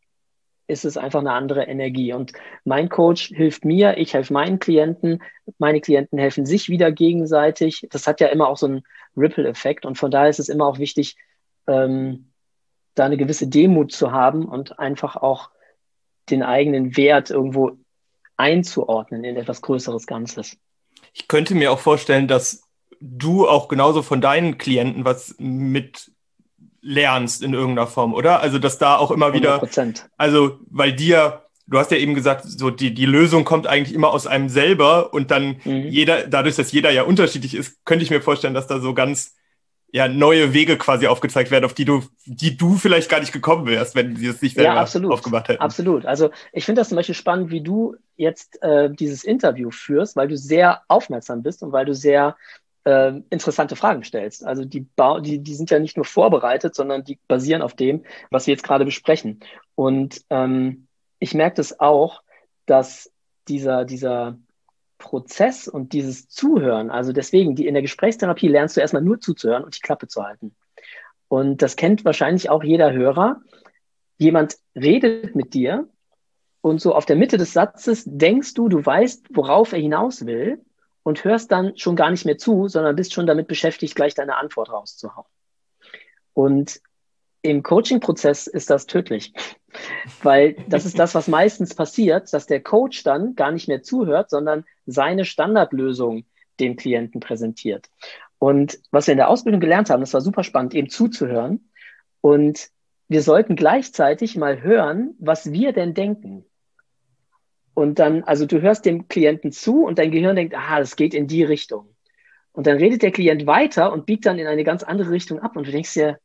ist es einfach eine andere Energie. Und mein Coach hilft mir, ich helfe meinen Klienten, meine Klienten helfen sich wieder gegenseitig. Das hat ja immer auch so einen Ripple-Effekt. Und von daher ist es immer auch wichtig, da eine gewisse Demut zu haben und einfach auch den eigenen Wert irgendwo einzuordnen in etwas größeres Ganzes. Ich könnte mir auch vorstellen, dass du auch genauso von deinen Klienten was mit lernst in irgendeiner Form, oder? Also, dass da auch immer wieder, 100%. Also, weil du hast ja eben gesagt, so die Lösung kommt eigentlich immer aus einem selber und dann dadurch, dass jeder ja unterschiedlich ist, könnte ich mir vorstellen, dass da so ganz neue Wege quasi aufgezeigt werden, auf die du vielleicht gar nicht gekommen wärst, wenn die es nicht selber aufgemacht hätten. Absolut. Also ich finde das zum Beispiel spannend, wie du jetzt dieses Interview führst, weil du sehr aufmerksam bist und weil du sehr interessante Fragen stellst. Also die sind ja nicht nur vorbereitet, sondern die basieren auf dem, was wir jetzt gerade besprechen. Und ich merke das auch, dass dieser Prozess und dieses Zuhören, also deswegen, in der Gesprächstherapie lernst du erstmal nur zuzuhören und die Klappe zu halten. Und das kennt wahrscheinlich auch jeder Hörer. Jemand redet mit dir und so auf der Mitte des Satzes denkst du weißt, worauf er hinaus will und hörst dann schon gar nicht mehr zu, sondern bist schon damit beschäftigt, gleich deine Antwort rauszuhauen. Und im Coaching-Prozess ist das tödlich, weil das ist das, was meistens passiert, dass der Coach dann gar nicht mehr zuhört, sondern seine Standardlösung dem Klienten präsentiert. Und was wir in der Ausbildung gelernt haben, das war super spannend, eben zuzuhören. Und wir sollten gleichzeitig mal hören, was wir denn denken. Und dann, also du hörst dem Klienten zu und dein Gehirn denkt, das geht in die Richtung. Und dann redet der Klient weiter und biegt dann in eine ganz andere Richtung ab. Und du denkst dir,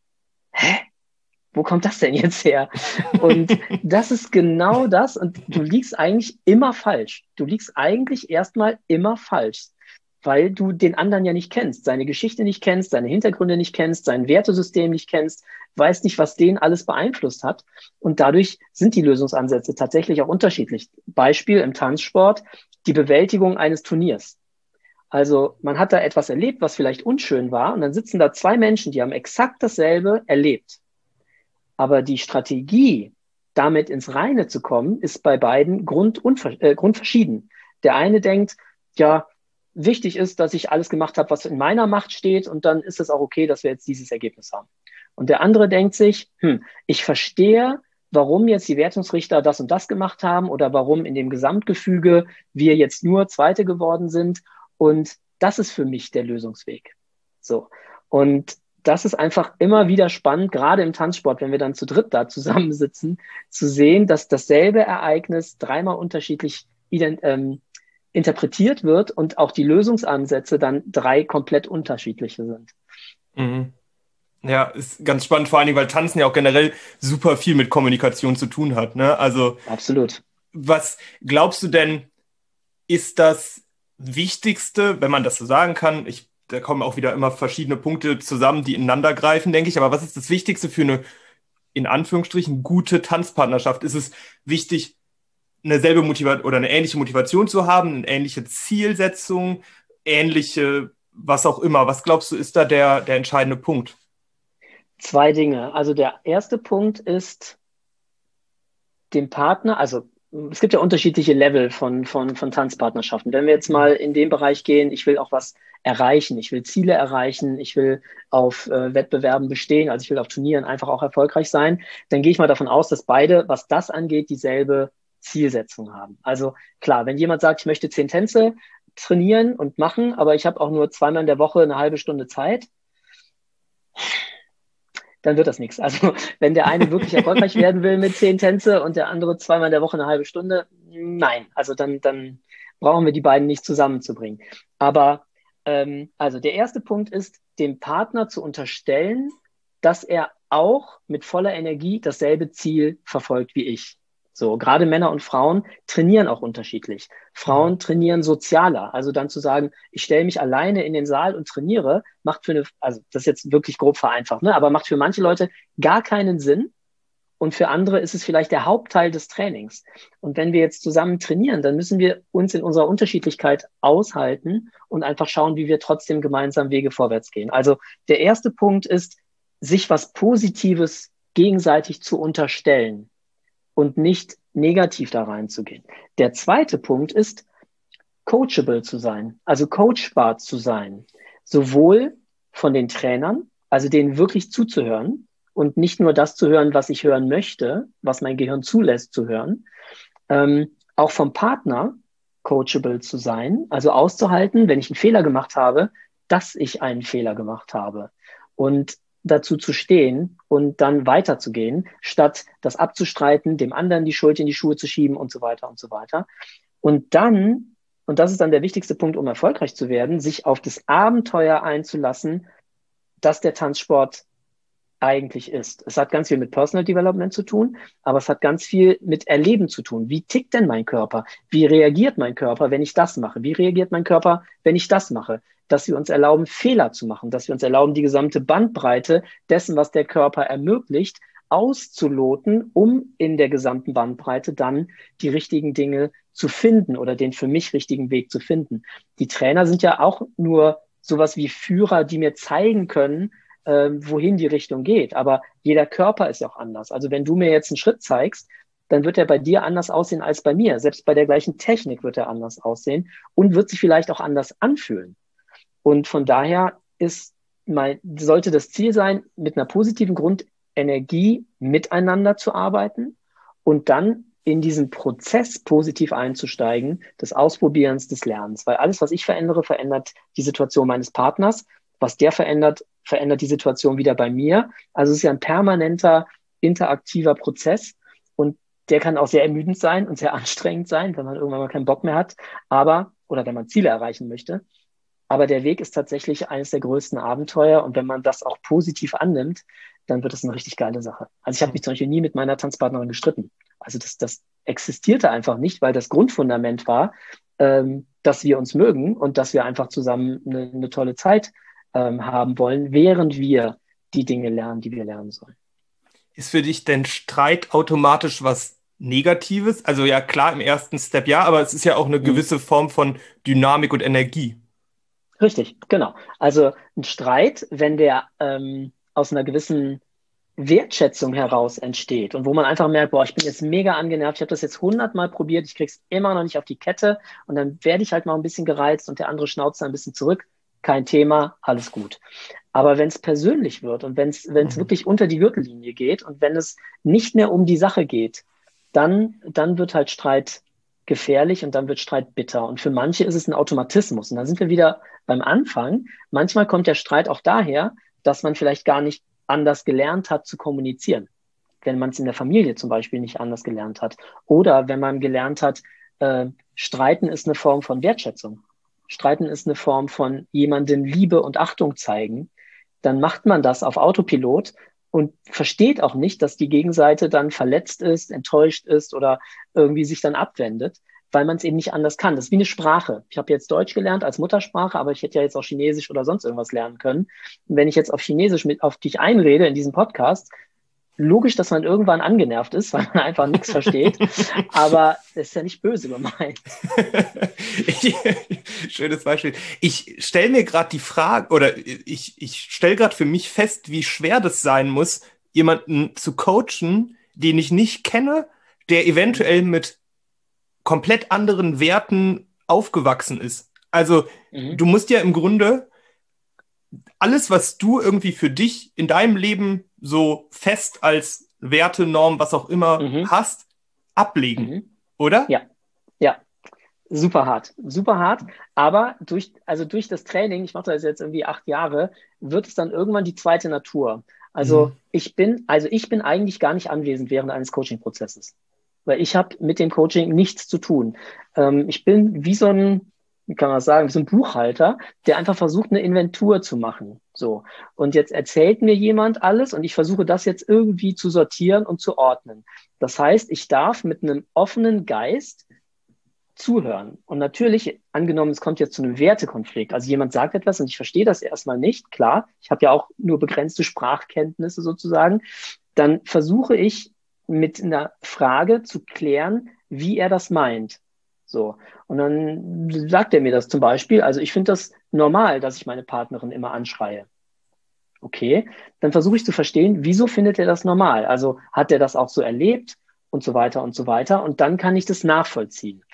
wo kommt das denn jetzt her? Und das ist genau das. Und du liegst eigentlich immer falsch. Du liegst eigentlich erstmal immer falsch, weil du den anderen ja nicht kennst, seine Geschichte nicht kennst, seine Hintergründe nicht kennst, sein Wertesystem nicht kennst, weißt nicht, was den alles beeinflusst hat. Und dadurch sind die Lösungsansätze tatsächlich auch unterschiedlich. Beispiel im Tanzsport, die Bewältigung eines Turniers. Also man hat da etwas erlebt, was vielleicht unschön war, und dann sitzen da zwei Menschen, die haben exakt dasselbe erlebt. Aber die Strategie, damit ins Reine zu kommen, ist bei beiden grundverschieden. Der eine denkt, ja, wichtig ist, dass ich alles gemacht habe, was in meiner Macht steht, und dann ist es auch okay, dass wir jetzt dieses Ergebnis haben. Und der andere denkt sich, ich verstehe, warum jetzt die Wertungsrichter das und das gemacht haben oder warum in dem Gesamtgefüge wir jetzt nur Zweite geworden sind, und das ist für mich der Lösungsweg. So. Und das ist einfach immer wieder spannend, gerade im Tanzsport, wenn wir dann zu dritt da zusammensitzen, zu sehen, dass dasselbe Ereignis dreimal unterschiedlich interpretiert wird und auch die Lösungsansätze dann drei komplett unterschiedliche sind. Mhm. Ja, ist ganz spannend, vor allen Dingen, weil Tanzen ja auch generell super viel mit Kommunikation zu tun hat, ne? Also, Absolut. was glaubst du denn, ist das Wichtigste, wenn man das so sagen kann? Da kommen auch wieder immer verschiedene Punkte zusammen, die ineinander greifen, denke ich. Aber was ist das Wichtigste für eine, in Anführungsstrichen, gute Tanzpartnerschaft? Ist es wichtig, eine selbe Motivation oder eine ähnliche Motivation zu haben, eine ähnliche Zielsetzung, ähnliche, was auch immer? Was glaubst du, ist da der entscheidende Punkt? Zwei Dinge. Also der erste Punkt ist, dem Partner, also es gibt ja unterschiedliche Level von Tanzpartnerschaften. Wenn wir jetzt mal in den Bereich gehen, ich will auch was erreichen, ich will Ziele erreichen, ich will auf Wettbewerben bestehen, also ich will auf Turnieren einfach auch erfolgreich sein, dann gehe ich mal davon aus, dass beide, was das angeht, dieselbe Zielsetzung haben. Also klar, wenn jemand sagt, ich möchte 10 Tänze trainieren und machen, aber ich habe auch nur zweimal in der Woche eine halbe Stunde Zeit, dann wird das nichts. Also wenn der eine wirklich erfolgreich werden will mit 10 Tänze und der andere zweimal in der Woche eine halbe Stunde, nein. Also dann brauchen wir die beiden nicht zusammenzubringen. Aber also der erste Punkt ist, dem Partner zu unterstellen, dass er auch mit voller Energie dasselbe Ziel verfolgt wie ich. So, gerade Männer und Frauen trainieren auch unterschiedlich. Frauen trainieren sozialer. Also dann zu sagen, ich stelle mich alleine in den Saal und trainiere, macht also das ist jetzt wirklich grob vereinfacht, ne? Aber macht für manche Leute gar keinen Sinn. Und für andere ist es vielleicht der Hauptteil des Trainings. Und wenn wir jetzt zusammen trainieren, dann müssen wir uns in unserer Unterschiedlichkeit aushalten und einfach schauen, wie wir trotzdem gemeinsam Wege vorwärts gehen. Also der erste Punkt ist, sich was Positives gegenseitig zu unterstellen und nicht negativ da reinzugehen. Der zweite Punkt ist, coachable zu sein, also coachbar zu sein, sowohl von den Trainern, also denen wirklich zuzuhören und nicht nur das zu hören, was ich hören möchte, was mein Gehirn zulässt zu hören, auch vom Partner coachable zu sein, also auszuhalten, wenn ich einen Fehler gemacht habe, dass ich einen Fehler gemacht habe und dazu zu stehen und dann weiterzugehen, statt das abzustreiten, dem anderen die Schuld in die Schuhe zu schieben und so weiter und so weiter. Und dann, und das ist dann der wichtigste Punkt, um erfolgreich zu werden, sich auf das Abenteuer einzulassen, das der Tanzsport eigentlich ist. Es hat ganz viel mit Personal Development zu tun, aber es hat ganz viel mit Erleben zu tun. Wie tickt denn mein Körper? Wie reagiert mein Körper, wenn ich das mache? Wie reagiert mein Körper, wenn ich das mache? Dass wir uns erlauben, Fehler zu machen, dass wir uns erlauben, die gesamte Bandbreite dessen, was der Körper ermöglicht, auszuloten, um in der gesamten Bandbreite dann die richtigen Dinge zu finden oder den für mich richtigen Weg zu finden. Die Trainer sind ja auch nur sowas wie Führer, die mir zeigen können, wohin die Richtung geht. Aber jeder Körper ist auch anders. Also wenn du mir jetzt einen Schritt zeigst, dann wird er bei dir anders aussehen als bei mir. Selbst bei der gleichen Technik wird er anders aussehen und wird sich vielleicht auch anders anfühlen. Und von daher ist sollte das Ziel sein, mit einer positiven Grundenergie miteinander zu arbeiten und dann in diesen Prozess positiv einzusteigen, des Ausprobierens, des Lernens. Weil alles, was ich verändere, verändert die Situation meines Partners. Was der verändert, verändert die Situation wieder bei mir. Also es ist ja ein permanenter, interaktiver Prozess und der kann auch sehr ermüdend sein und sehr anstrengend sein, wenn man irgendwann mal keinen Bock mehr hat, oder wenn man Ziele erreichen möchte. Aber der Weg ist tatsächlich eines der größten Abenteuer und wenn man das auch positiv annimmt, dann wird es eine richtig geile Sache. Also ich habe mich zum Beispiel nie mit meiner Tanzpartnerin gestritten. Also das existierte einfach nicht, weil das Grundfundament war, dass wir uns mögen und dass wir einfach zusammen eine tolle Zeit haben wollen, während wir die Dinge lernen, die wir lernen sollen. Ist für dich denn Streit automatisch was Negatives? Also ja, klar, im ersten Step ja, aber es ist ja auch eine gewisse Form von Dynamik und Energie. Richtig, genau. Also ein Streit, wenn der aus einer gewissen Wertschätzung heraus entsteht und wo man einfach merkt, boah, ich bin jetzt mega angenervt, ich habe das jetzt 100-mal probiert, ich krieg's immer noch nicht auf die Kette und dann werde ich halt mal ein bisschen gereizt und der andere schnauzt ein bisschen zurück, kein Thema, alles gut. Aber wenn es persönlich wird und wenn es wirklich unter die Gürtellinie geht und wenn es nicht mehr um die Sache geht, dann wird halt Streit gefährlich und dann wird Streit bitter. Und für manche ist es ein Automatismus. Und da sind wir wieder beim Anfang. Manchmal kommt der Streit auch daher, dass man vielleicht gar nicht anders gelernt hat zu kommunizieren. Wenn man es in der Familie zum Beispiel nicht anders gelernt hat. Oder wenn man gelernt hat, Streiten ist eine Form von Wertschätzung. Streiten ist eine Form von jemandem Liebe und Achtung zeigen. Dann macht man das auf Autopilot und versteht auch nicht, dass die Gegenseite dann verletzt ist, enttäuscht ist oder irgendwie sich dann abwendet, weil man es eben nicht anders kann. Das ist wie eine Sprache. Ich habe jetzt Deutsch gelernt als Muttersprache, aber ich hätte ja jetzt auch Chinesisch oder sonst irgendwas lernen können. Und wenn ich jetzt auf Chinesisch auf dich einrede in diesem Podcast, logisch, dass man irgendwann angenervt ist, weil man einfach nichts versteht, aber das ist ja nicht böse gemeint. Schönes Beispiel. Ich stelle mir gerade die Frage, oder ich stelle gerade für mich fest, wie schwer das sein muss, jemanden zu coachen, den ich nicht kenne, der eventuell mit komplett anderen Werten aufgewachsen ist. Also du musst ja im Grunde alles, was du irgendwie für dich in deinem Leben so fest als Werte, Norm, was auch immer hast, ablegen, oder? Ja, ja. Super hart, super hart. Aber durch das Training, ich mache das jetzt irgendwie 8 Jahre, wird es dann irgendwann die zweite Natur. Also ich bin eigentlich gar nicht anwesend während eines Coaching-Prozesses, weil ich habe mit dem Coaching nichts zu tun. Ich bin wie so ein, wie kann man das sagen, wie so ein Buchhalter, der einfach versucht, eine Inventur zu machen. So. Und jetzt erzählt mir jemand alles und ich versuche das jetzt irgendwie zu sortieren und zu ordnen. Das heißt, ich darf mit einem offenen Geist zuhören. Und natürlich, angenommen, es kommt jetzt zu einem Wertekonflikt, also jemand sagt etwas und ich verstehe das erstmal nicht, klar, ich habe ja auch nur begrenzte Sprachkenntnisse sozusagen, dann versuche ich mit einer Frage zu klären, wie er das meint. So. Und dann sagt er mir das zum Beispiel, also ich finde das normal, dass ich meine Partnerin immer anschreie. Okay, dann versuche ich zu verstehen, wieso findet er das normal? Also hat er das auch so erlebt und so weiter und so weiter. Und dann kann ich das nachvollziehen.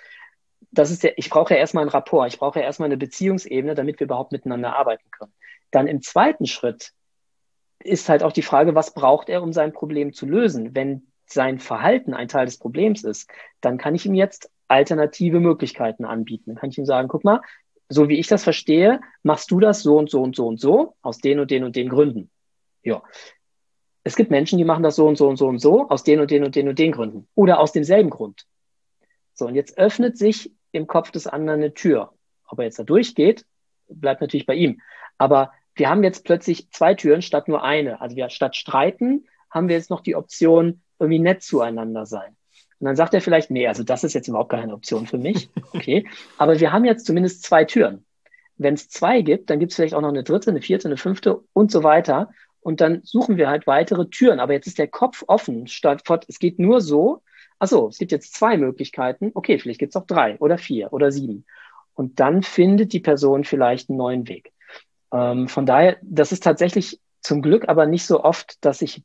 Ich brauche ja erstmal einen Rapport, ich brauche ja erstmal eine Beziehungsebene, damit wir überhaupt miteinander arbeiten können. Dann im zweiten Schritt ist halt auch die Frage, was braucht er, um sein Problem zu lösen? Wenn sein Verhalten ein Teil des Problems ist, dann kann ich ihm jetzt alternative Möglichkeiten anbieten. Dann kann ich ihm sagen, guck mal, so wie ich das verstehe, machst du das so und so und so und so, aus den und den und den Gründen. Ja. Es gibt Menschen, die machen das so und so und so und so, aus den und den und den und den Gründen. Oder aus demselben Grund. So, und jetzt öffnet sich im Kopf des anderen eine Tür. Ob er jetzt da durchgeht, bleibt natürlich bei ihm. Aber wir haben jetzt plötzlich 2 Türen statt nur eine. Also statt streiten haben wir jetzt noch die Option, irgendwie nett zueinander sein. Und dann sagt er vielleicht, nee, also das ist jetzt überhaupt keine Option für mich. Okay. Aber wir haben jetzt zumindest 2 Türen. Wenn es 2 gibt, dann gibt es vielleicht auch noch eine dritte, eine vierte, eine fünfte und so weiter. Und dann suchen wir halt weitere Türen. Aber jetzt ist der Kopf offen, es geht nur so, es gibt jetzt 2 Möglichkeiten. Okay, vielleicht gibt es auch 3 oder 4 oder 7. Und dann findet die Person vielleicht einen neuen Weg. Von daher, das ist tatsächlich zum Glück aber nicht so oft, dass ich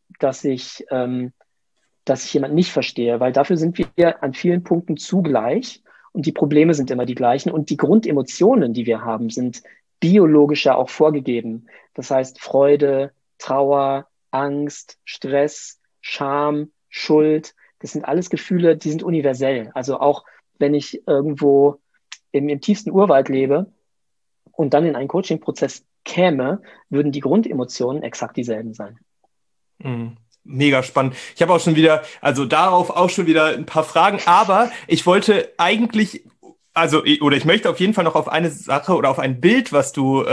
jemanden nicht verstehe, weil dafür sind wir an vielen Punkten zugleich und die Probleme sind immer die gleichen und die Grundemotionen, die wir haben, sind biologisch ja auch vorgegeben. Das heißt Freude, Trauer, Angst, Stress, Scham, Schuld, das sind alles Gefühle, die sind universell. Also auch wenn ich irgendwo im tiefsten Urwald lebe und dann in einen Coaching-Prozess käme, würden die Grundemotionen exakt dieselben sein. Mhm. Mega spannend. Ich habe auch schon wieder, also darauf auch schon wieder ein paar Fragen, aber ich wollte eigentlich, oder ich möchte auf jeden Fall noch auf eine Sache oder auf ein Bild, was du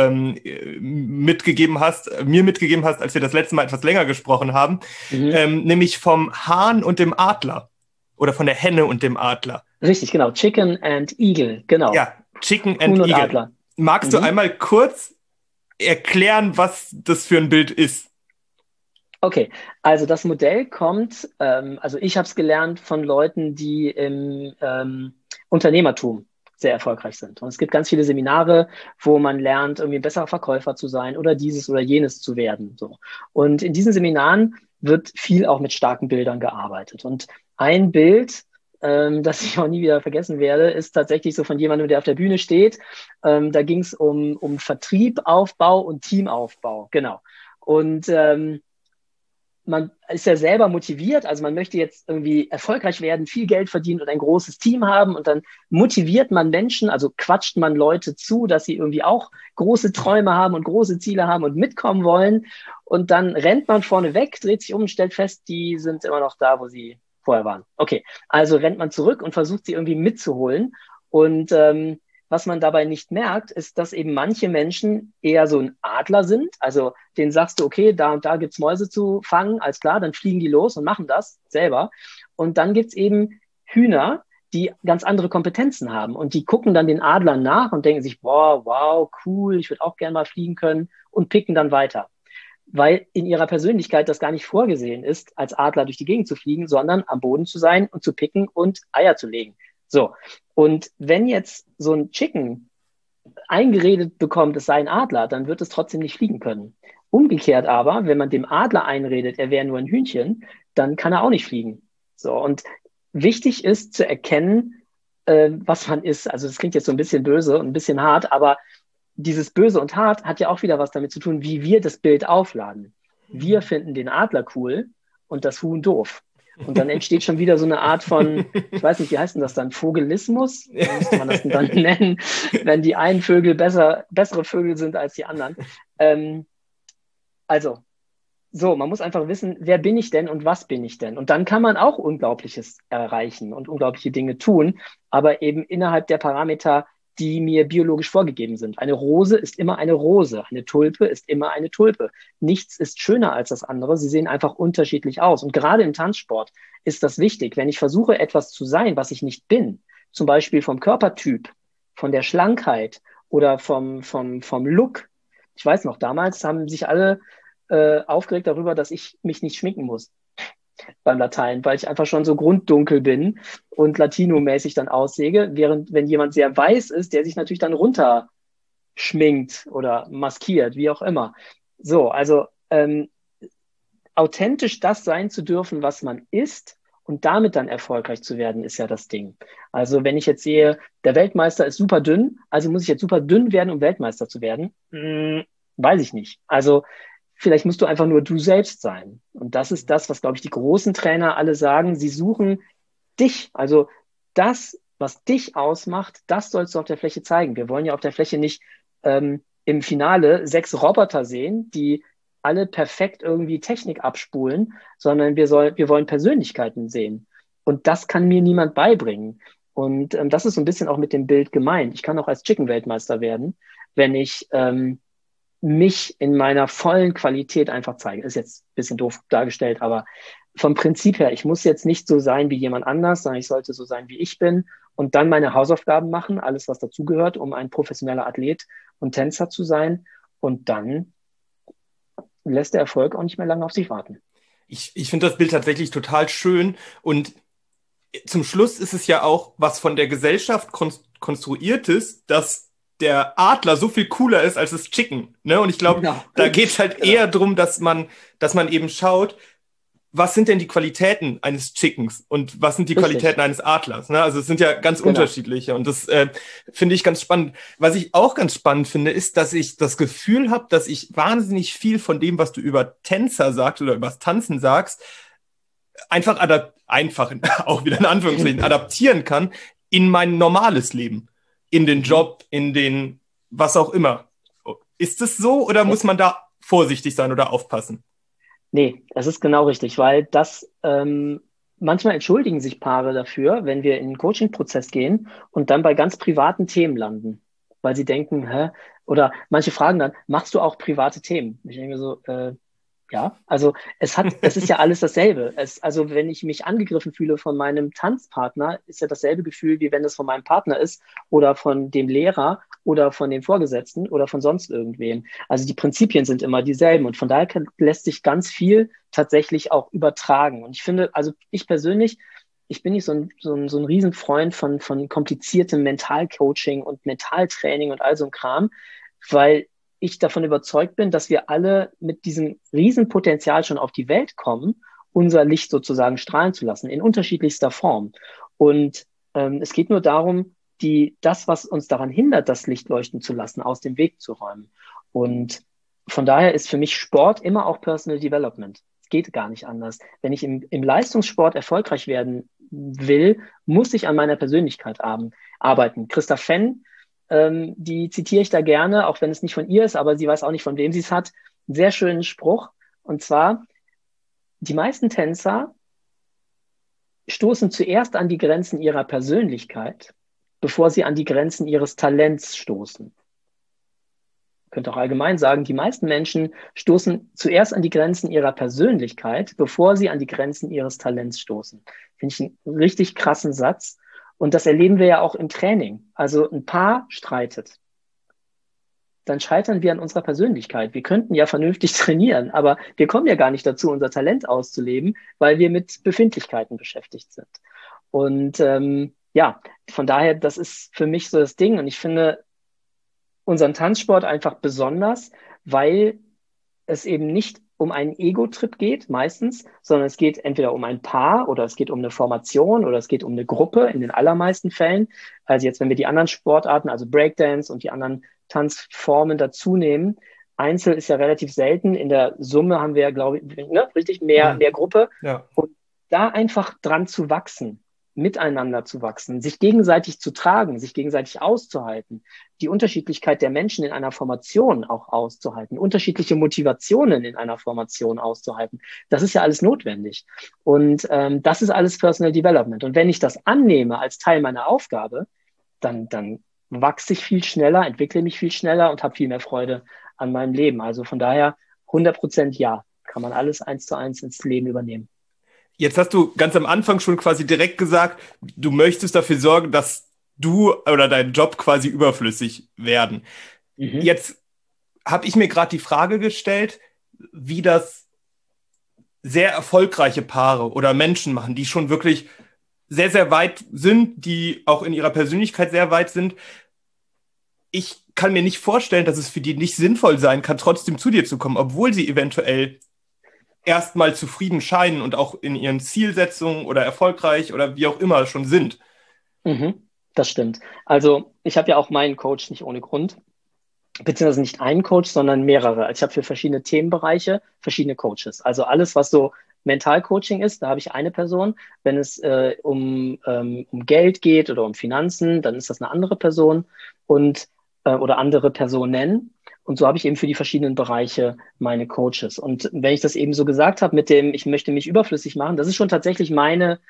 mir mitgegeben hast, als wir das letzte Mal etwas länger gesprochen haben, nämlich vom Hahn und dem Adler oder von der Henne und dem Adler. Richtig, genau. Chicken and Eagle, genau. Ja, Chicken Huhn and und Eagle. Adler. Magst du einmal kurz erklären, was das für ein Bild ist? Okay, also das Modell kommt, also ich habe es gelernt von Leuten, die im Unternehmertum sehr erfolgreich sind. Und es gibt ganz viele Seminare, wo man lernt, irgendwie ein besserer Verkäufer zu sein oder dieses oder jenes zu werden. So. Und in diesen Seminaren wird viel auch mit starken Bildern gearbeitet. Und ein Bild, das ich auch nie wieder vergessen werde, ist tatsächlich so von jemandem, der auf der Bühne steht. Da ging es um Vertrieb, Aufbau und Teamaufbau. Genau. Und man ist ja selber motiviert, also man möchte jetzt irgendwie erfolgreich werden, viel Geld verdienen und ein großes Team haben und dann motiviert man Menschen, also quatscht man Leute zu, dass sie irgendwie auch große Träume haben und große Ziele haben und mitkommen wollen und dann rennt man vorne weg, dreht sich um und stellt fest, die sind immer noch da, wo sie vorher waren. Okay, also rennt man zurück und versucht sie irgendwie mitzuholen und was man dabei nicht merkt, ist, dass eben manche Menschen eher so ein Adler sind. Also denen sagst du, okay, da und da gibt's Mäuse zu fangen, alles klar, dann fliegen die los und machen das selber. Und dann gibt's eben Hühner, die ganz andere Kompetenzen haben. Und die gucken dann den Adlern nach und denken sich, boah, wow, cool, ich würde auch gerne mal fliegen können und picken dann weiter. Weil in ihrer Persönlichkeit das gar nicht vorgesehen ist, als Adler durch die Gegend zu fliegen, sondern am Boden zu sein und zu picken und Eier zu legen. So, und wenn jetzt so ein Chicken eingeredet bekommt, es sei ein Adler, dann wird es trotzdem nicht fliegen können. Umgekehrt aber, wenn man dem Adler einredet, er wäre nur ein Hühnchen, dann kann er auch nicht fliegen. So, und wichtig ist zu erkennen, was man ist. Also das klingt jetzt so ein bisschen böse und ein bisschen hart, aber dieses Böse und hart hat ja auch wieder was damit zu tun, wie wir das Bild aufladen. Wir finden den Adler cool und das Huhn doof. Und dann entsteht schon wieder so eine Art von, ich weiß nicht, wie heißt denn das dann? Vogelismus? Wie müsste man das denn dann nennen, wenn die einen Vögel bessere Vögel sind als die anderen? So, man muss einfach wissen, wer bin ich denn und was bin ich denn? Und dann kann man auch Unglaubliches erreichen und unglaubliche Dinge tun, aber eben innerhalb der Parameter, die mir biologisch vorgegeben sind. Eine Rose ist immer eine Rose, eine Tulpe ist immer eine Tulpe. Nichts ist schöner als das andere, sie sehen einfach unterschiedlich aus. Und gerade im Tanzsport ist das wichtig, wenn ich versuche, etwas zu sein, was ich nicht bin, zum Beispiel vom Körpertyp, von der Schlankheit oder vom Look. Ich weiß noch, damals haben sich alle aufgeregt darüber, dass ich mich nicht schminken muss beim Latein, weil ich einfach schon so grunddunkel bin und Latino-mäßig dann aussehe, während wenn jemand sehr weiß ist, der sich natürlich dann runterschminkt oder maskiert, wie auch immer. So, also authentisch das sein zu dürfen, was man ist und damit dann erfolgreich zu werden, ist ja das Ding. Also wenn ich jetzt sehe, der Weltmeister ist super dünn, also muss ich jetzt super dünn werden, um Weltmeister zu werden? Weiß ich nicht. Also vielleicht musst du einfach nur du selbst sein. Und das ist das, was, glaube ich, die großen Trainer alle sagen. Sie suchen dich. Also das, was dich ausmacht, das sollst du auf der Fläche zeigen. Wir wollen ja auf der Fläche nicht im Finale 6 Roboter sehen, die alle perfekt irgendwie Technik abspulen, sondern wir wollen Persönlichkeiten sehen. Und das kann mir niemand beibringen. Und das ist so ein bisschen auch mit dem Bild gemeint. Ich kann auch als Chicken-Weltmeister werden, wenn ich mich in meiner vollen Qualität einfach zeigen. Ist jetzt ein bisschen doof dargestellt, aber vom Prinzip her, ich muss jetzt nicht so sein wie jemand anders, sondern ich sollte so sein, wie ich bin und dann meine Hausaufgaben machen, alles, was dazugehört, um ein professioneller Athlet und Tänzer zu sein. Und dann lässt der Erfolg auch nicht mehr lange auf sich warten. Ich finde das Bild tatsächlich total schön und zum Schluss ist es ja auch was von der Gesellschaft konstruiertes, dass der Adler so viel cooler ist als das Chicken. Ne? Und ich glaube, da geht es halt eher darum, dass man eben schaut, was sind denn die Qualitäten eines Chickens und was sind die Richtig. Qualitäten eines Adlers? Ne? Also es sind ja ganz Genau. unterschiedliche und das finde ich ganz spannend. Was ich auch ganz spannend finde, ist, dass ich das Gefühl habe, dass ich wahnsinnig viel von dem, was du über Tänzer sagst oder über das Tanzen sagst, einfach auch wieder in Anführungsstrichen, adaptieren kann in mein normales Leben, in den Job, in den was auch immer. Ist es so oder muss man da vorsichtig sein oder aufpassen? Nee, es ist genau richtig, weil manchmal entschuldigen sich Paare dafür, wenn wir in einen Coaching-Prozess gehen und dann bei ganz privaten Themen landen, weil sie denken, hä? Oder manche fragen dann, machst du auch private Themen? Ich denke mir so, ja, also es ist ja alles dasselbe. Also wenn ich mich angegriffen fühle von meinem Tanzpartner, ist ja dasselbe Gefühl, wie wenn es von meinem Partner ist oder von dem Lehrer oder von dem Vorgesetzten oder von sonst irgendwem. Also die Prinzipien sind immer dieselben und von daher lässt sich ganz viel tatsächlich auch übertragen. Und ich finde, also ich persönlich, ich bin nicht so ein Riesenfreund von kompliziertem Mentalcoaching und Mentaltraining und all so ein Kram, weil ich davon überzeugt bin, dass wir alle mit diesem Riesenpotenzial schon auf die Welt kommen, unser Licht sozusagen strahlen zu lassen, in unterschiedlichster Form. Und es geht nur darum, das, was uns daran hindert, das Licht leuchten zu lassen, aus dem Weg zu räumen. Und von daher ist für mich Sport immer auch Personal Development. Es geht gar nicht anders. Wenn ich im Leistungssport erfolgreich werden will, muss ich an meiner Persönlichkeit arbeiten. Christa Fenn, die zitiere ich da gerne, auch wenn es nicht von ihr ist, aber sie weiß auch nicht, von wem sie es hat. Einen sehr schönen Spruch. Und zwar, die meisten Tänzer stoßen zuerst an die Grenzen ihrer Persönlichkeit, bevor sie an die Grenzen ihres Talents stoßen. Ich könnte auch allgemein sagen, die meisten Menschen stoßen zuerst an die Grenzen ihrer Persönlichkeit, bevor sie an die Grenzen ihres Talents stoßen. Finde ich einen richtig krassen Satz. Und das erleben wir ja auch im Training. Also ein Paar streitet. Dann scheitern wir an unserer Persönlichkeit. Wir könnten ja vernünftig trainieren, aber wir kommen ja gar nicht dazu, unser Talent auszuleben, weil wir mit Befindlichkeiten beschäftigt sind. Und ja, von daher, das ist für mich so das Ding. Und ich finde unseren Tanzsport einfach besonders, weil es eben nicht um einen Ego-Trip geht, meistens, sondern es geht entweder um ein Paar oder es geht um eine Formation oder es geht um eine Gruppe, in den allermeisten Fällen. Also jetzt, wenn wir die anderen Sportarten, also Breakdance und die anderen Tanzformen dazu nehmen, Einzel ist ja relativ selten. In der Summe haben wir ja, glaube ich, ne, richtig mehr Gruppe. Ja. Und da einfach dran zu wachsen, miteinander zu wachsen, sich gegenseitig zu tragen, sich gegenseitig auszuhalten, die Unterschiedlichkeit der Menschen in einer Formation auch auszuhalten, unterschiedliche Motivationen in einer Formation auszuhalten. Das ist ja alles notwendig. Und das ist alles Personal Development. Und wenn ich das annehme als Teil meiner Aufgabe, dann wachse ich viel schneller, entwickle mich viel schneller und habe viel mehr Freude an meinem Leben. Also von daher 100% ja, kann man alles 1:1 ins Leben übernehmen. Jetzt hast du ganz am Anfang schon quasi direkt gesagt, du möchtest dafür sorgen, dass du oder dein Job quasi überflüssig werden. Jetzt habe ich mir gerade die Frage gestellt, wie das sehr erfolgreiche Paare oder Menschen machen, die schon wirklich sehr, sehr weit sind, die auch in ihrer Persönlichkeit sehr weit sind. Ich kann mir nicht vorstellen, dass es für die nicht sinnvoll sein kann, trotzdem zu dir zu kommen, obwohl sie eventuell erstmal zufrieden scheinen und auch in ihren Zielsetzungen oder erfolgreich oder wie auch immer schon sind. Das stimmt. Also ich habe ja auch meinen Coach nicht ohne Grund, beziehungsweise nicht einen Coach, sondern mehrere. Also ich habe für verschiedene Themenbereiche verschiedene Coaches. Also alles, was so Mentalcoaching ist, da habe ich eine Person. Wenn es um Geld geht oder um Finanzen, dann ist das eine andere Person oder andere Personen. Und so habe ich eben für die verschiedenen Bereiche meine Coaches. Und wenn ich das eben so gesagt habe mit dem, ich möchte mich überflüssig machen, das ist schon tatsächlich meine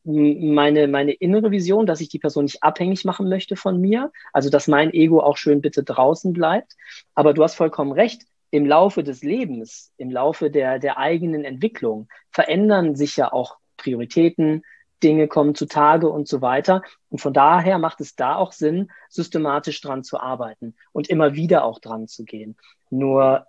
innere Vision, dass ich die Person nicht abhängig machen möchte von mir. Also, dass mein Ego auch schön bitte draußen bleibt. Aber du hast vollkommen recht. Im Laufe des Lebens, im Laufe der eigenen Entwicklung verändern sich ja auch Prioritäten, Dinge kommen zutage und so weiter. Und von daher macht es da auch Sinn, systematisch dran zu arbeiten und immer wieder auch dran zu gehen. Nur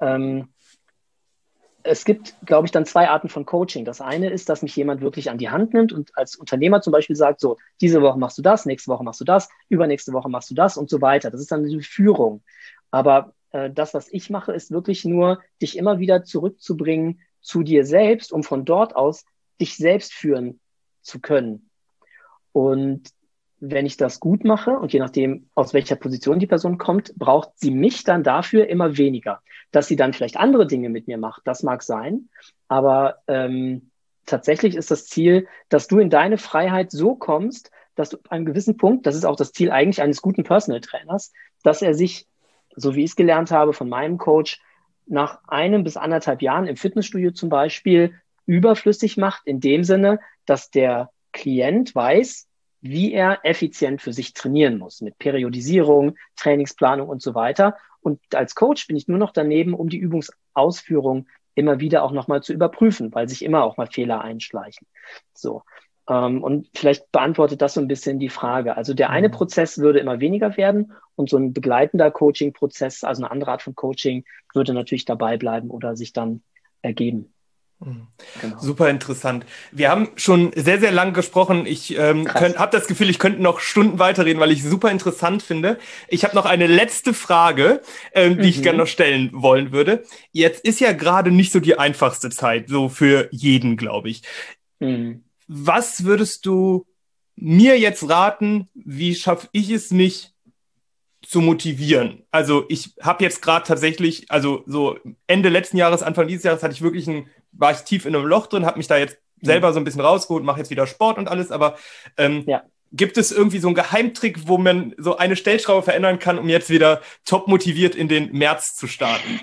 es gibt, glaube ich, dann zwei Arten von Coaching. Das eine ist, dass mich jemand wirklich an die Hand nimmt und als Unternehmer zum Beispiel sagt, so, diese Woche machst du das, nächste Woche machst du das, übernächste Woche machst du das und so weiter. Das ist dann die Führung. Aber das, was ich mache, ist wirklich nur, dich immer wieder zurückzubringen zu dir selbst, um von dort aus dich selbst führen zu können. Und wenn ich das gut mache und je nachdem, aus welcher Position die Person kommt, braucht sie mich dann dafür immer weniger. Dass sie dann vielleicht andere Dinge mit mir macht, das mag sein, aber tatsächlich ist das Ziel, dass du in deine Freiheit so kommst, dass du ab einem gewissen Punkt, das ist auch das Ziel eigentlich eines guten Personal Trainers, dass er sich, so wie ich es gelernt habe von meinem Coach, nach 1 bis 1,5 Jahren im Fitnessstudio zum Beispiel überflüssig macht, in dem Sinne, dass der Klient weiß, wie er effizient für sich trainieren muss, mit Periodisierung, Trainingsplanung und so weiter. Und als Coach bin ich nur noch daneben, um die Übungsausführung immer wieder auch nochmal zu überprüfen, weil sich immer auch mal Fehler einschleichen. So. Und vielleicht beantwortet das so ein bisschen die Frage. Also der eine Prozess würde immer weniger werden und so ein begleitender Coaching-Prozess, also eine andere Art von Coaching, würde natürlich dabei bleiben oder sich dann ergeben. Genau. Super interessant. Wir haben schon sehr, sehr lang gesprochen. Ich habe das Gefühl, ich könnte noch Stunden weiterreden, weil ich es super interessant finde. Ich habe noch eine letzte Frage, die ich gerne noch stellen wollen würde. Jetzt ist ja gerade nicht so die einfachste Zeit, so für jeden, glaube ich. Was würdest du mir jetzt raten, wie schaffe ich es, mich zu motivieren? Also ich habe jetzt gerade tatsächlich, also so Ende letzten Jahres, Anfang dieses Jahres hatte ich wirklich war ich tief in einem Loch drin, habe mich da jetzt selber so ein bisschen rausgeholt, mache jetzt wieder Sport und alles, aber gibt es irgendwie so einen Geheimtrick, wo man so eine Stellschraube verändern kann, um jetzt wieder top motiviert in den März zu starten?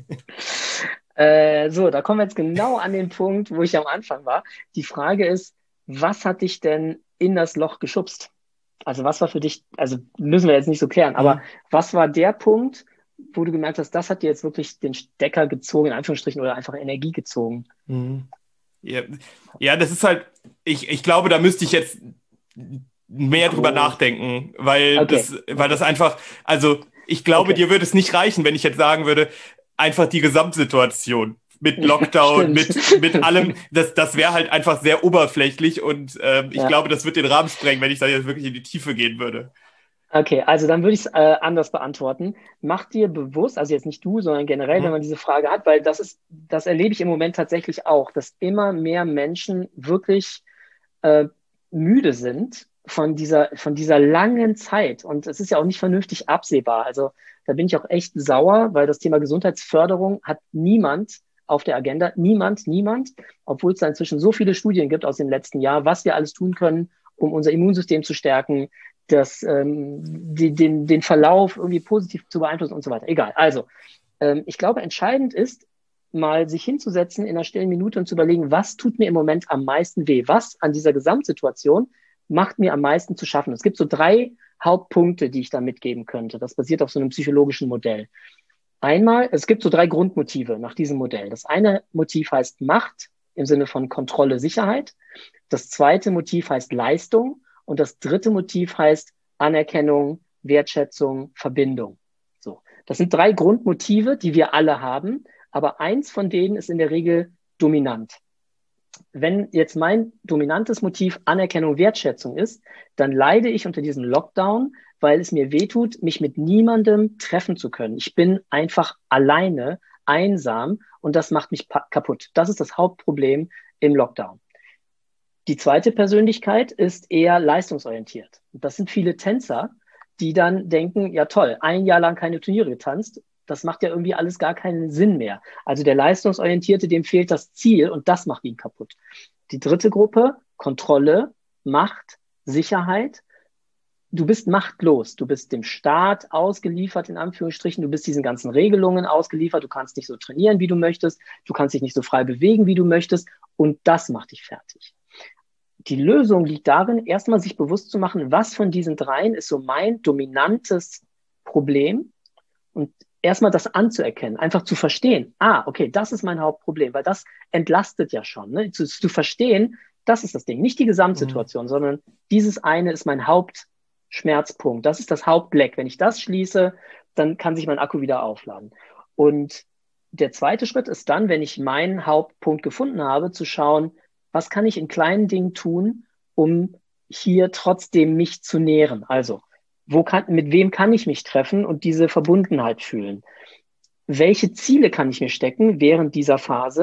So, da kommen wir jetzt genau an den Punkt, wo ich am Anfang war. Die Frage ist, was hat dich denn in das Loch geschubst? Also was war für dich, also müssen wir jetzt nicht so klären, aber was war der Punkt, wo du gemerkt hast, das hat dir jetzt wirklich den Stecker gezogen, in Anführungsstrichen, oder einfach Energie gezogen? Ja, das ist halt, ich glaube, da müsste ich jetzt mehr drüber nachdenken, weil das einfach, also ich glaube, dir würde es nicht reichen, wenn ich jetzt sagen würde, einfach die Gesamtsituation mit Lockdown, mit allem, das wäre halt einfach sehr oberflächlich und ich glaube, das wird den Rahmen sprengen, wenn ich da jetzt wirklich in die Tiefe gehen würde. Okay, also dann würde ich es anders beantworten. Mach dir bewusst, also jetzt nicht du, sondern generell, wenn man diese Frage hat, weil das erlebe ich im Moment tatsächlich auch, dass immer mehr Menschen wirklich müde sind von dieser langen Zeit. Und es ist ja auch nicht vernünftig absehbar. Also da bin ich auch echt sauer, weil das Thema Gesundheitsförderung hat niemand auf der Agenda. Niemand, obwohl es da inzwischen so viele Studien gibt aus dem letzten Jahr, was wir alles tun können, um unser Immunsystem zu stärken, den Verlauf irgendwie positiv zu beeinflussen und so weiter. Egal. Also, ich glaube, entscheidend ist, mal sich hinzusetzen in einer stillen Minute und zu überlegen, was tut mir im Moment am meisten weh? Was an dieser Gesamtsituation macht mir am meisten zu schaffen? Es gibt so 3 Hauptpunkte, die ich da mitgeben könnte. Das basiert auf so einem psychologischen Modell. Einmal, es gibt so 3 Grundmotive nach diesem Modell. Das eine Motiv heißt Macht im Sinne von Kontrolle, Sicherheit. Das zweite Motiv heißt Leistung. Und das dritte Motiv heißt Anerkennung, Wertschätzung, Verbindung. So. Das sind 3 Grundmotive, die wir alle haben. Aber eins von denen ist in der Regel dominant. Wenn jetzt mein dominantes Motiv Anerkennung, Wertschätzung ist, dann leide ich unter diesem Lockdown, weil es mir wehtut, mich mit niemandem treffen zu können. Ich bin einfach alleine, einsam und das macht mich kaputt. Das ist das Hauptproblem im Lockdown. Die zweite Persönlichkeit ist eher leistungsorientiert. Das sind viele Tänzer, die dann denken, ja toll, 1 Jahr lang keine Turniere getanzt, das macht ja irgendwie alles gar keinen Sinn mehr. Also der Leistungsorientierte, dem fehlt das Ziel und das macht ihn kaputt. Die dritte Gruppe, Kontrolle, Macht, Sicherheit. Du bist machtlos, du bist dem Staat ausgeliefert, in Anführungsstrichen, du bist diesen ganzen Regelungen ausgeliefert, du kannst nicht so trainieren, wie du möchtest, du kannst dich nicht so frei bewegen, wie du möchtest und das macht dich fertig. Die Lösung liegt darin, erstmal sich bewusst zu machen, was von diesen 3 ist so mein dominantes Problem und erstmal das anzuerkennen, einfach zu verstehen, okay, das ist mein Hauptproblem, weil das entlastet ja schon, ne? Zu verstehen, das ist das Ding, nicht die Gesamtsituation, sondern dieses eine ist mein Hauptschmerzpunkt, das ist das Hauptleck. Wenn ich das schließe, dann kann sich mein Akku wieder aufladen. Und der zweite Schritt ist dann, wenn ich meinen Hauptpunkt gefunden habe, zu schauen, was kann ich in kleinen Dingen tun, um hier trotzdem mich zu nähren? Also, mit wem kann ich mich treffen und diese Verbundenheit fühlen? Welche Ziele kann ich mir stecken während dieser Phase,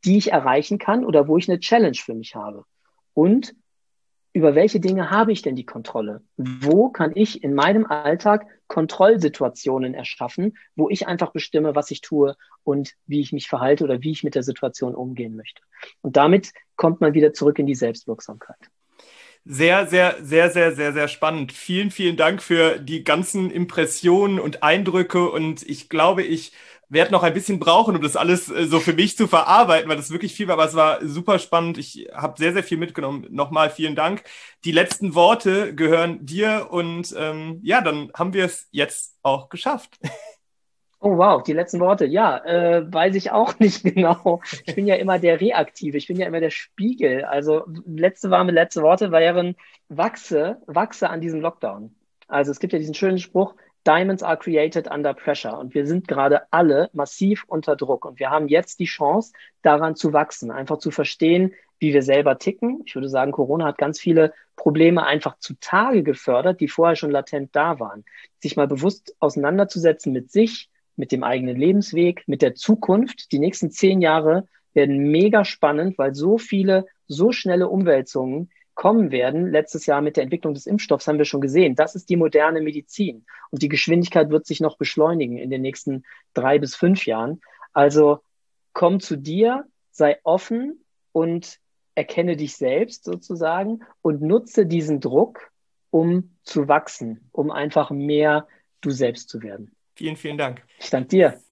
die ich erreichen kann oder wo ich eine Challenge für mich habe. Und über welche Dinge habe ich denn die Kontrolle? Wo kann ich in meinem Alltag Kontrollsituationen erschaffen, wo ich einfach bestimme, was ich tue und wie ich mich verhalte oder wie ich mit der Situation umgehen möchte? Und damit kommt man wieder zurück in die Selbstwirksamkeit. Sehr, sehr, sehr, sehr, sehr, sehr spannend. Vielen, vielen Dank für die ganzen Impressionen und Eindrücke. Und ich glaube, ich werde noch ein bisschen brauchen, um das alles so für mich zu verarbeiten, weil das wirklich viel war. Aber es war super spannend. Ich habe sehr, sehr viel mitgenommen. Nochmal vielen Dank. Die letzten Worte gehören dir. Und ja, dann haben wir es jetzt auch geschafft. Oh wow, die letzten Worte. Ja, weiß ich auch nicht genau. Ich bin ja immer der Reaktive, ich bin ja immer der Spiegel. Also letzte Worte wären, wachse an diesem Lockdown. Also es gibt ja diesen schönen Spruch, Diamonds are created under pressure. Und wir sind gerade alle massiv unter Druck. Und wir haben jetzt die Chance, daran zu wachsen, einfach zu verstehen, wie wir selber ticken. Ich würde sagen, Corona hat ganz viele Probleme einfach zutage gefördert, die vorher schon latent da waren. Sich mal bewusst auseinanderzusetzen mit sich, mit dem eigenen Lebensweg, mit der Zukunft. Die nächsten 10 Jahre werden mega spannend, weil so viele, so schnelle Umwälzungen kommen werden. Letztes Jahr mit der Entwicklung des Impfstoffs haben wir schon gesehen. Das ist die moderne Medizin. Und die Geschwindigkeit wird sich noch beschleunigen in den nächsten 3 bis 5 Jahren. Also komm zu dir, sei offen und erkenne dich selbst sozusagen und nutze diesen Druck, um zu wachsen, um einfach mehr du selbst zu werden. Vielen, vielen Dank. Ich danke dir.